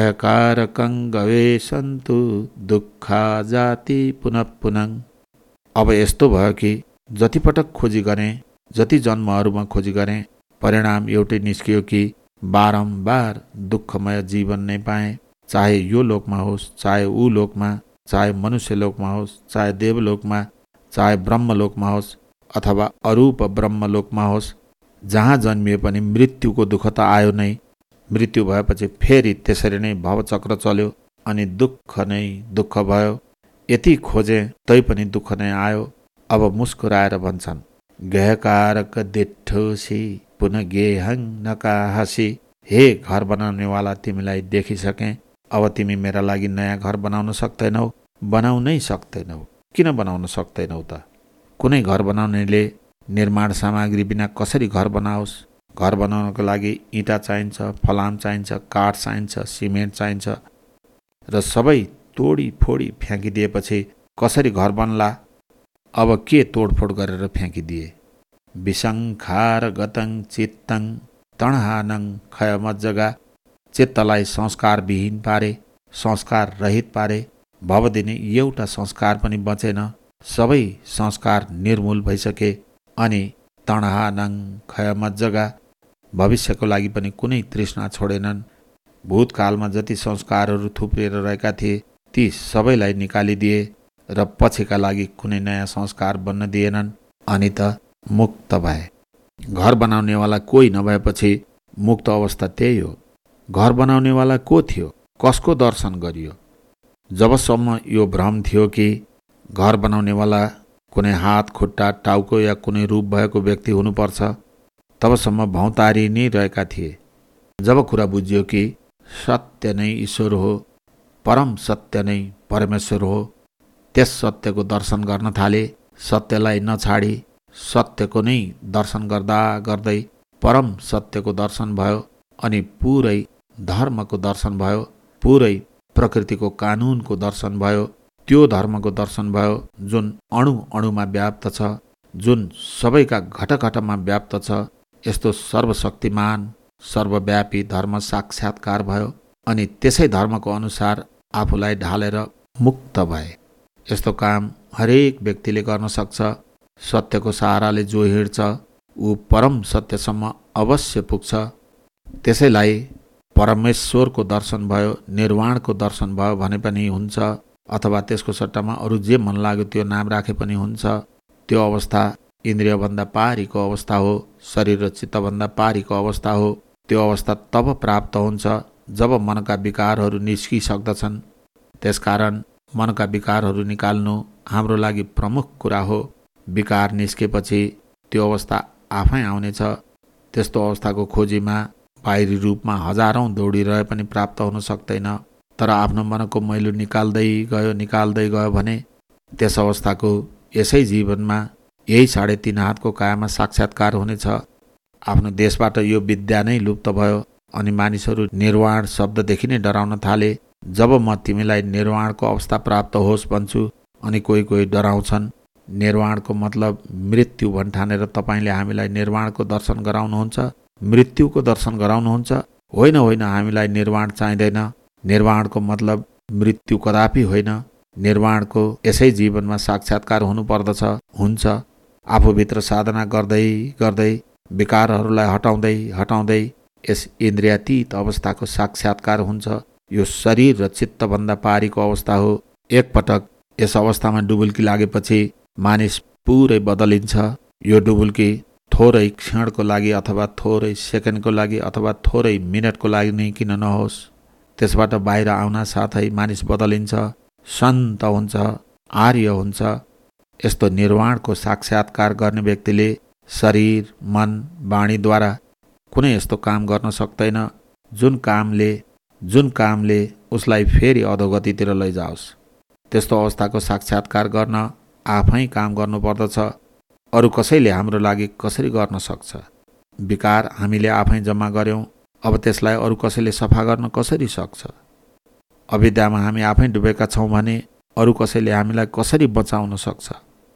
गहकारकं गवेशन्तु दुःखा जाति पुनः पुनः, अब यस्तो भयो कि जतिपटक खोजी गरेँ, जति जन्महरूमा खोजी गरेँ, परिणाम एउटै निस्कियो कि बारम्बार दुःखमय जीवन नै पाएँ। चाहे यो लोकमा होस्, चाहे ऊ लोकमा, चाहे मनुष्य लोकमा होस्, चाहे देवलोकमा, चाहे ब्रह्मलोकमा होस् अथवा अरूप ब्रह्मलोकमा होस्, जहाँ जन्मिए पनि मृत्युको दुःख त आयो नै। मृत्यु भएपछि फेरि त्यसरी नै भवचक्र चल्यो अनि दुःख नै दुःख भयो। यति खोजे तै पनि दुःख नै आयो। अब मुस्कुराएर भन्छन्, गहकारक दिठोसी पुनः गेहङ नकाहसी। हे घर बनाउनेवाला, तिमीलाई देखिसकेँ। अब तिमी मेरा लागि नयाँ घर बनाउन सक्दैनौ, बनाउनै सक्दैनौ। किन बनाउन सक्दैनौ त? कुनै घर बनाउनेले निर्माण सामग्री बिना कसरी घर बनाओस्? घर बनाउनको लागि इँटा चाहिन्छ, फलाम चाहिन्छ, काठ चाहिन्छ, सिमेन्ट चाहिन्छ र सबै तोडी फोडी फ्याँकिदिएपछि कसरी घर बन्ला? अब के तोडफोड गरेर फ्याँकिदिए? विसङ्खार गतङ चित्तङ तणहानङ खयमज्जगा। चित्तलाई संस्कारविहीन पारे, संस्कार रहित पारे। भवदिने एउटा संस्कार पनि बचेन, सबै संस्कार निर्मूल भइसके। अनि तणहानङ खयमज्जगा, भविष्यको लागि पनि कुनै तृष्णा छोडेनन्। भूतकालमा जति संस्कारहरू थुप्रिएर रहेका थिए ती सबैलाई निकालिदिए र पछिका लागि कुनै नयाँ संस्कार बन्न दिएनन्। अनि त मुक्त भए। घर बनाउनेवाला कोही नभएपछि मुक्त अवस्था त्यही हो। घर बनाउनेवाला को थियो? कसको दर्शन गरियो? जबसम्म यो भ्रम थियो कि घर बनाउनेवाला कुनै हात, खुट्टा, टाउको या कुनै रूप भएको व्यक्ति हुनुपर्छ, तबसम्म भौतारी नै रहेका थिए। जब कुरा बुझियो कि सत्य नै ईश्वर हो, परम सत्य नै परमेश्वर हो, त्यस सत्यको दर्शन गर्न थाले। सत्यलाई नछाडी सत्यको नै दर्शन गर्दा गर्दै परम सत्यको दर्शन भयो अनि पुरै धर्मको दर्शन भयो, पुरै प्रकृतिको कानुनको दर्शन भयो। त्यो धर्मको दर्शन भयो जुन अणु अणुमा व्याप्त छ, जुन सबैका घटघटमा व्याप्त छ। यस्तो सर्वशक्तिमान सर्वव्यापी धर्म साक्षात्कार भयो अनि त्यसै धर्मको अनुसार आफूलाई ढालेर मुक्त भए। यस्तो काम हरेक व्यक्तिले गर्न सक्छ। सत्यको सहाराले जो हिँड्छ ऊ परम सत्यसम्म अवश्य पुग्छ। त्यसैलाई परमेश्वरको दर्शन भयो, निर्वाणको दर्शन भयो भने पनि हुन्छ, अथवा त्यसको सट्टामा अरू जे मन लाग्यो त्यो नाम राखे पनि हुन्छ। त्यो अवस्था इन्द्रियभन्दा पारीको अवस्था हो, शरीर र चित्तभन्दा पारीको अवस्था हो। त्यो अवस्था तब प्राप्त हुन्छ जब मनका विकारहरू निस्किसक्दछन्। त्यसकारण मनका विकारहरू निकाल्नु हाम्रो लागि प्रमुख कुरा हो। विकार निस्केपछि त्यो अवस्था आफै आउनेछ। त्यस्तो अवस्थाको खोजीमा बाहिरी रूपमा हजारौँ दौडिरहे पनि प्राप्त हुन सक्दैन। तर आफ्नो मनको मैलो निकाल्दै गयो निकाल्दै गयो भने त्यस अवस्थाको यसै जीवनमा यही साढे तीन हातको कायामा साक्षात्कार हुनेछ। आफ्नो देशबाट यो विद्या नै लुप्त भयो अनि मानिसहरू निर्वाण शब्ददेखि नै डराउन थाले। जब म तिमीलाई निर्वाणको अवस्था प्राप्त होस् भन्छु अनि कोही कोही डराउँछन्। निर्वाणको मतलब मृत्यु भन्ठानेर तपाईँले हामीलाई निर्वाणको दर्शन गराउनुहुन्छ, मृत्युको दर्शन गराउनुहुन्छ? होइन होइन, हामीलाई निर्वाण चाहिँदैन। निर्वाणको मतलब मृत्यु कदापि होइन। निर्वाणको यसै जीवनमा साक्षात्कार हुनुपर्दछ। हुन्छ। आफूभित्र साधना गर्दै गर्दै विकारहरूलाई हटाउँदै हटाउँदै यस इन्द्रियातीत अवस्थाको साक्षात्कार हुन्छ। यो शरीर र चित्तभन्दा पारीको अवस्था हो। एकपटक यस अवस्थामा डुबुल्की लागेपछि मानिस पुरै बदलिन्छ। यो डुबुल्की थोरै क्षणको लागि अथवा थोरै सेकेन्डको लागि अथवा थोरै मिनटको लागि नै किन नहोस्, त्यसबाट बाहिर आउन साथै मानिस बदलिन्छ, सन्त हुन्छ, आर्य हुन्छ। यस्तो निर्वाणको साक्षात्कार गर्ने व्यक्तिले शरीर, मन, वाणीद्वारा कुनै यस्तो काम गर्न सक्दैन जुन कामले जुन कामले उसलाई फेरि अधोगतितिर लैजाओस्। त्यस्तो अवस्थाको साक्षात्कार गर्न आफै काम गर्नुपर्दछ। अरू कसैले हाम्रो लागि कसरी गर्न सक्छ? विकार हामीले आफै जम्मा गर्यौँ, अब त्यसलाई अरू कसैले सफा गर्न कसरी सक्छ? अविद्यामा हामी आफै डुबेका छौँ भने अरू कसैले हामीलाई कसरी बचाउन सक्छ?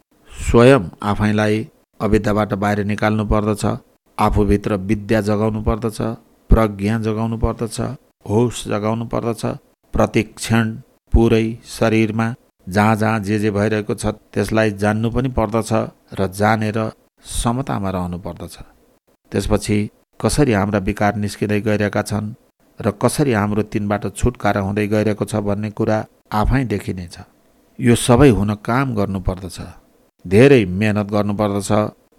स्वयं आफैलाई अविद्याबाट बाहिर निकाल्नु पर्दछ। आफूभित्र विद्या जगाउनु पर्दछ, प्रज्ञा जगाउनु पर्दछ, होस जगाउनु पर्दछ। प्रतिक्षण पुरै शरीरमा जहाँ जहाँ जे जे भइरहेको छ त्यसलाई जान्नु पनि पर्दछ र जानेर समतामा रहनु पर्दछ। त्यसपछि कसरी हाम्रा विकार निस्किँदै गइरहेका छन् र कसरी हाम्रो तिनबाट छुटकारा हुँदै गइरहेको छ भन्ने कुरा आफै देखिनेछ। यो सबै हुन काम गर्नुपर्दछ, धेरै मेहनत गर्नुपर्दछ।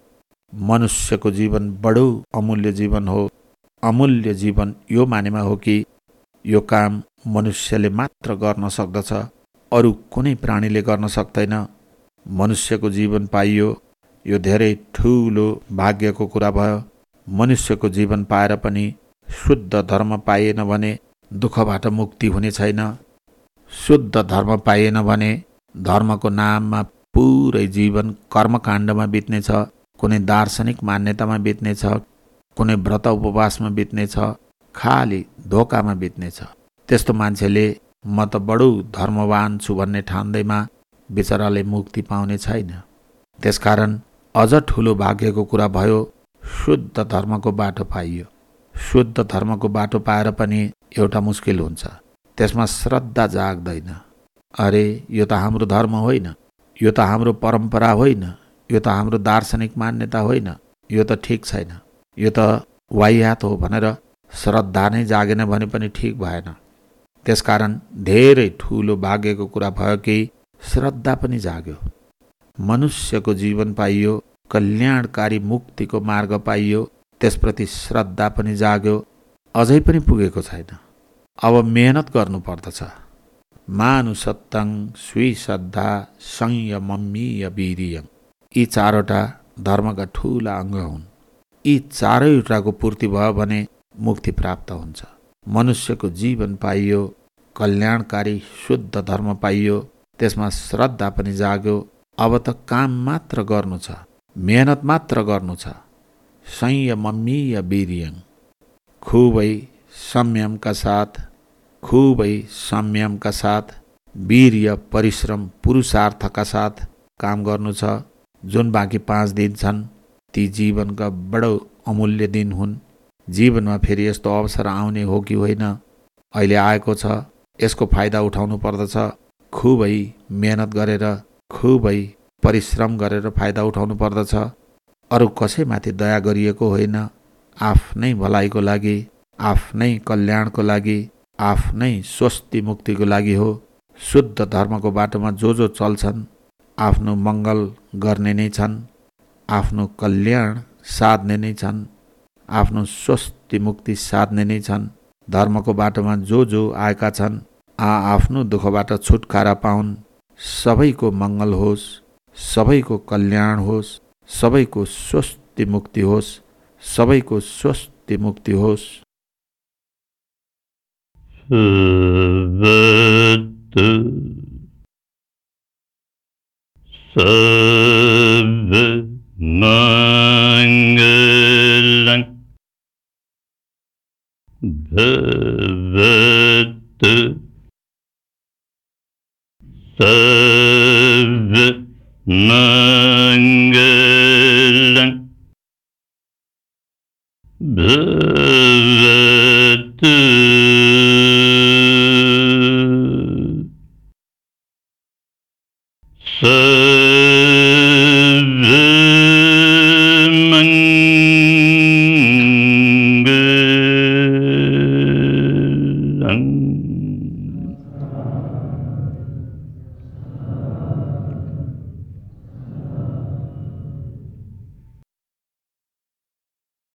मनुष्यको जीवन बडो अमूल्य जीवन हो। अमूल्य जीवन यो मानेमा हो कि यो काम मनुष्यले मात्र गर्न सक्दछ, अरू कुनै प्राणीले गर्न सक्दैन। मनुष्यको जीवन पाइयो, यो धेरै ठुलो भाग्यको कुरा भयो। मनुष्यको जीवन पाएर पनि शुद्ध धर्म पाइएन भने दुःखबाट मुक्ति हुने छैन। शुद्ध धर्म पाइएन भने धर्मको नाममा पुरै जीवन कर्मकाण्डमा बित्नेछ, कुनै दार्शनिक मान्यतामा बित्नेछ, कुनै व्रत उपवासमा बित्नेछ, खाली धोकामा बित्नेछ। त्यस्तो मान्छेले म त बडो धर्मवान छु भन्ने ठान्दैमा बिचराले मुक्ति पाउने छैन। त्यसकारण अझ ठुलो भाग्यको कुरा भयो, शुद्ध धर्मको बाटो पाइयो। शुद्ध धर्मको बाटो पाएर पनि एउटा मुस्किल हुन्छ, त्यसमा श्रद्धा जाग्दैन। अरे यो त हाम्रो धर्म होइन, यो त हाम्रो परम्परा होइन, यो त हाम्रो दार्शनिक मान्यता होइन, यो त ठिक छैन, यो त वाहियात हो भनेर श्रद्धा नै जागेन भने पनि ठिक भएन। त्यसकारण धेरै ठुलो भाग्यको कुरा भयो कि श्रद्धा पनि जाग्यो। मनुष्यको जीवन पाइयो, कल्याणकारी मुक्तिको मार्ग पाइयो, त्यसप्रति श्रद्धा पनि जाग्यो। अझै पनि पुगेको छैन, अब मेहनत गर्नुपर्दछ। मानुसत्तं स्वीश्रद्धा संयमम्मीय वीर्यं, यी चारवटा धर्मका ठुला अङ्ग हुन्। यी चारैवटाको पूर्ति भयो भने मुक्ति प्राप्त हुन्छ। मनुष्यको जीवन पाइयो, कल्याणकारी शुद्ध धर्म पाइयो, त्यसमा श्रद्धा पनि जाग्यो। अब त काम मात्र गर्नु छ, मेहनत मात्र गर्नु छ। संयमम्मीय वीर्यं, खुबै संयमका साथ, खुबै संयमका साथ, वीर्य परिश्रम पुरुषार्थका साथ काम गर्नु छ। जुन बाँकी पाँच दिन छन् ती जीवनका बडो अमूल्य दिन हुन्। जीवनमा फेरि यस्तो अवसर आउने हो कि होइन, अहिले आएको छ, यसको फाइदा उठाउनु पर्दछ। खुबै मेहनत गरेर, खुबै परिश्रम गरेर फाइदा उठाउनु पर्दछ। अरू कसैमाथि दया गरिएको होइन, आफ्नै भलाइको लागि, आफ्नै कल्याणको लागि, आफ्नै स्वस्ति मुक्तिको लागि हो। शुद्ध धर्मको बाटोमा जो जो चल्छन् आफ्नो मङ्गल गर्ने नै छन्, आफ्नो कल्याण साध्ने नै छन्, आफ्नो स्वस्ति मुक्ति साध्ने नै छन्। धर्मको बाटोमा जो जो आएका छन् आ आफ्नो दुःखबाट छुटकारा पाउन्। सबैको मङ्गल होस्, सबैको कल्याण होस्, सबैको स्वस्ति मुक्ति होस्, सबैको स्वस्ति मुक्ति होस्। सर्वमङ्गलं भवतु सर्वमङ्गलं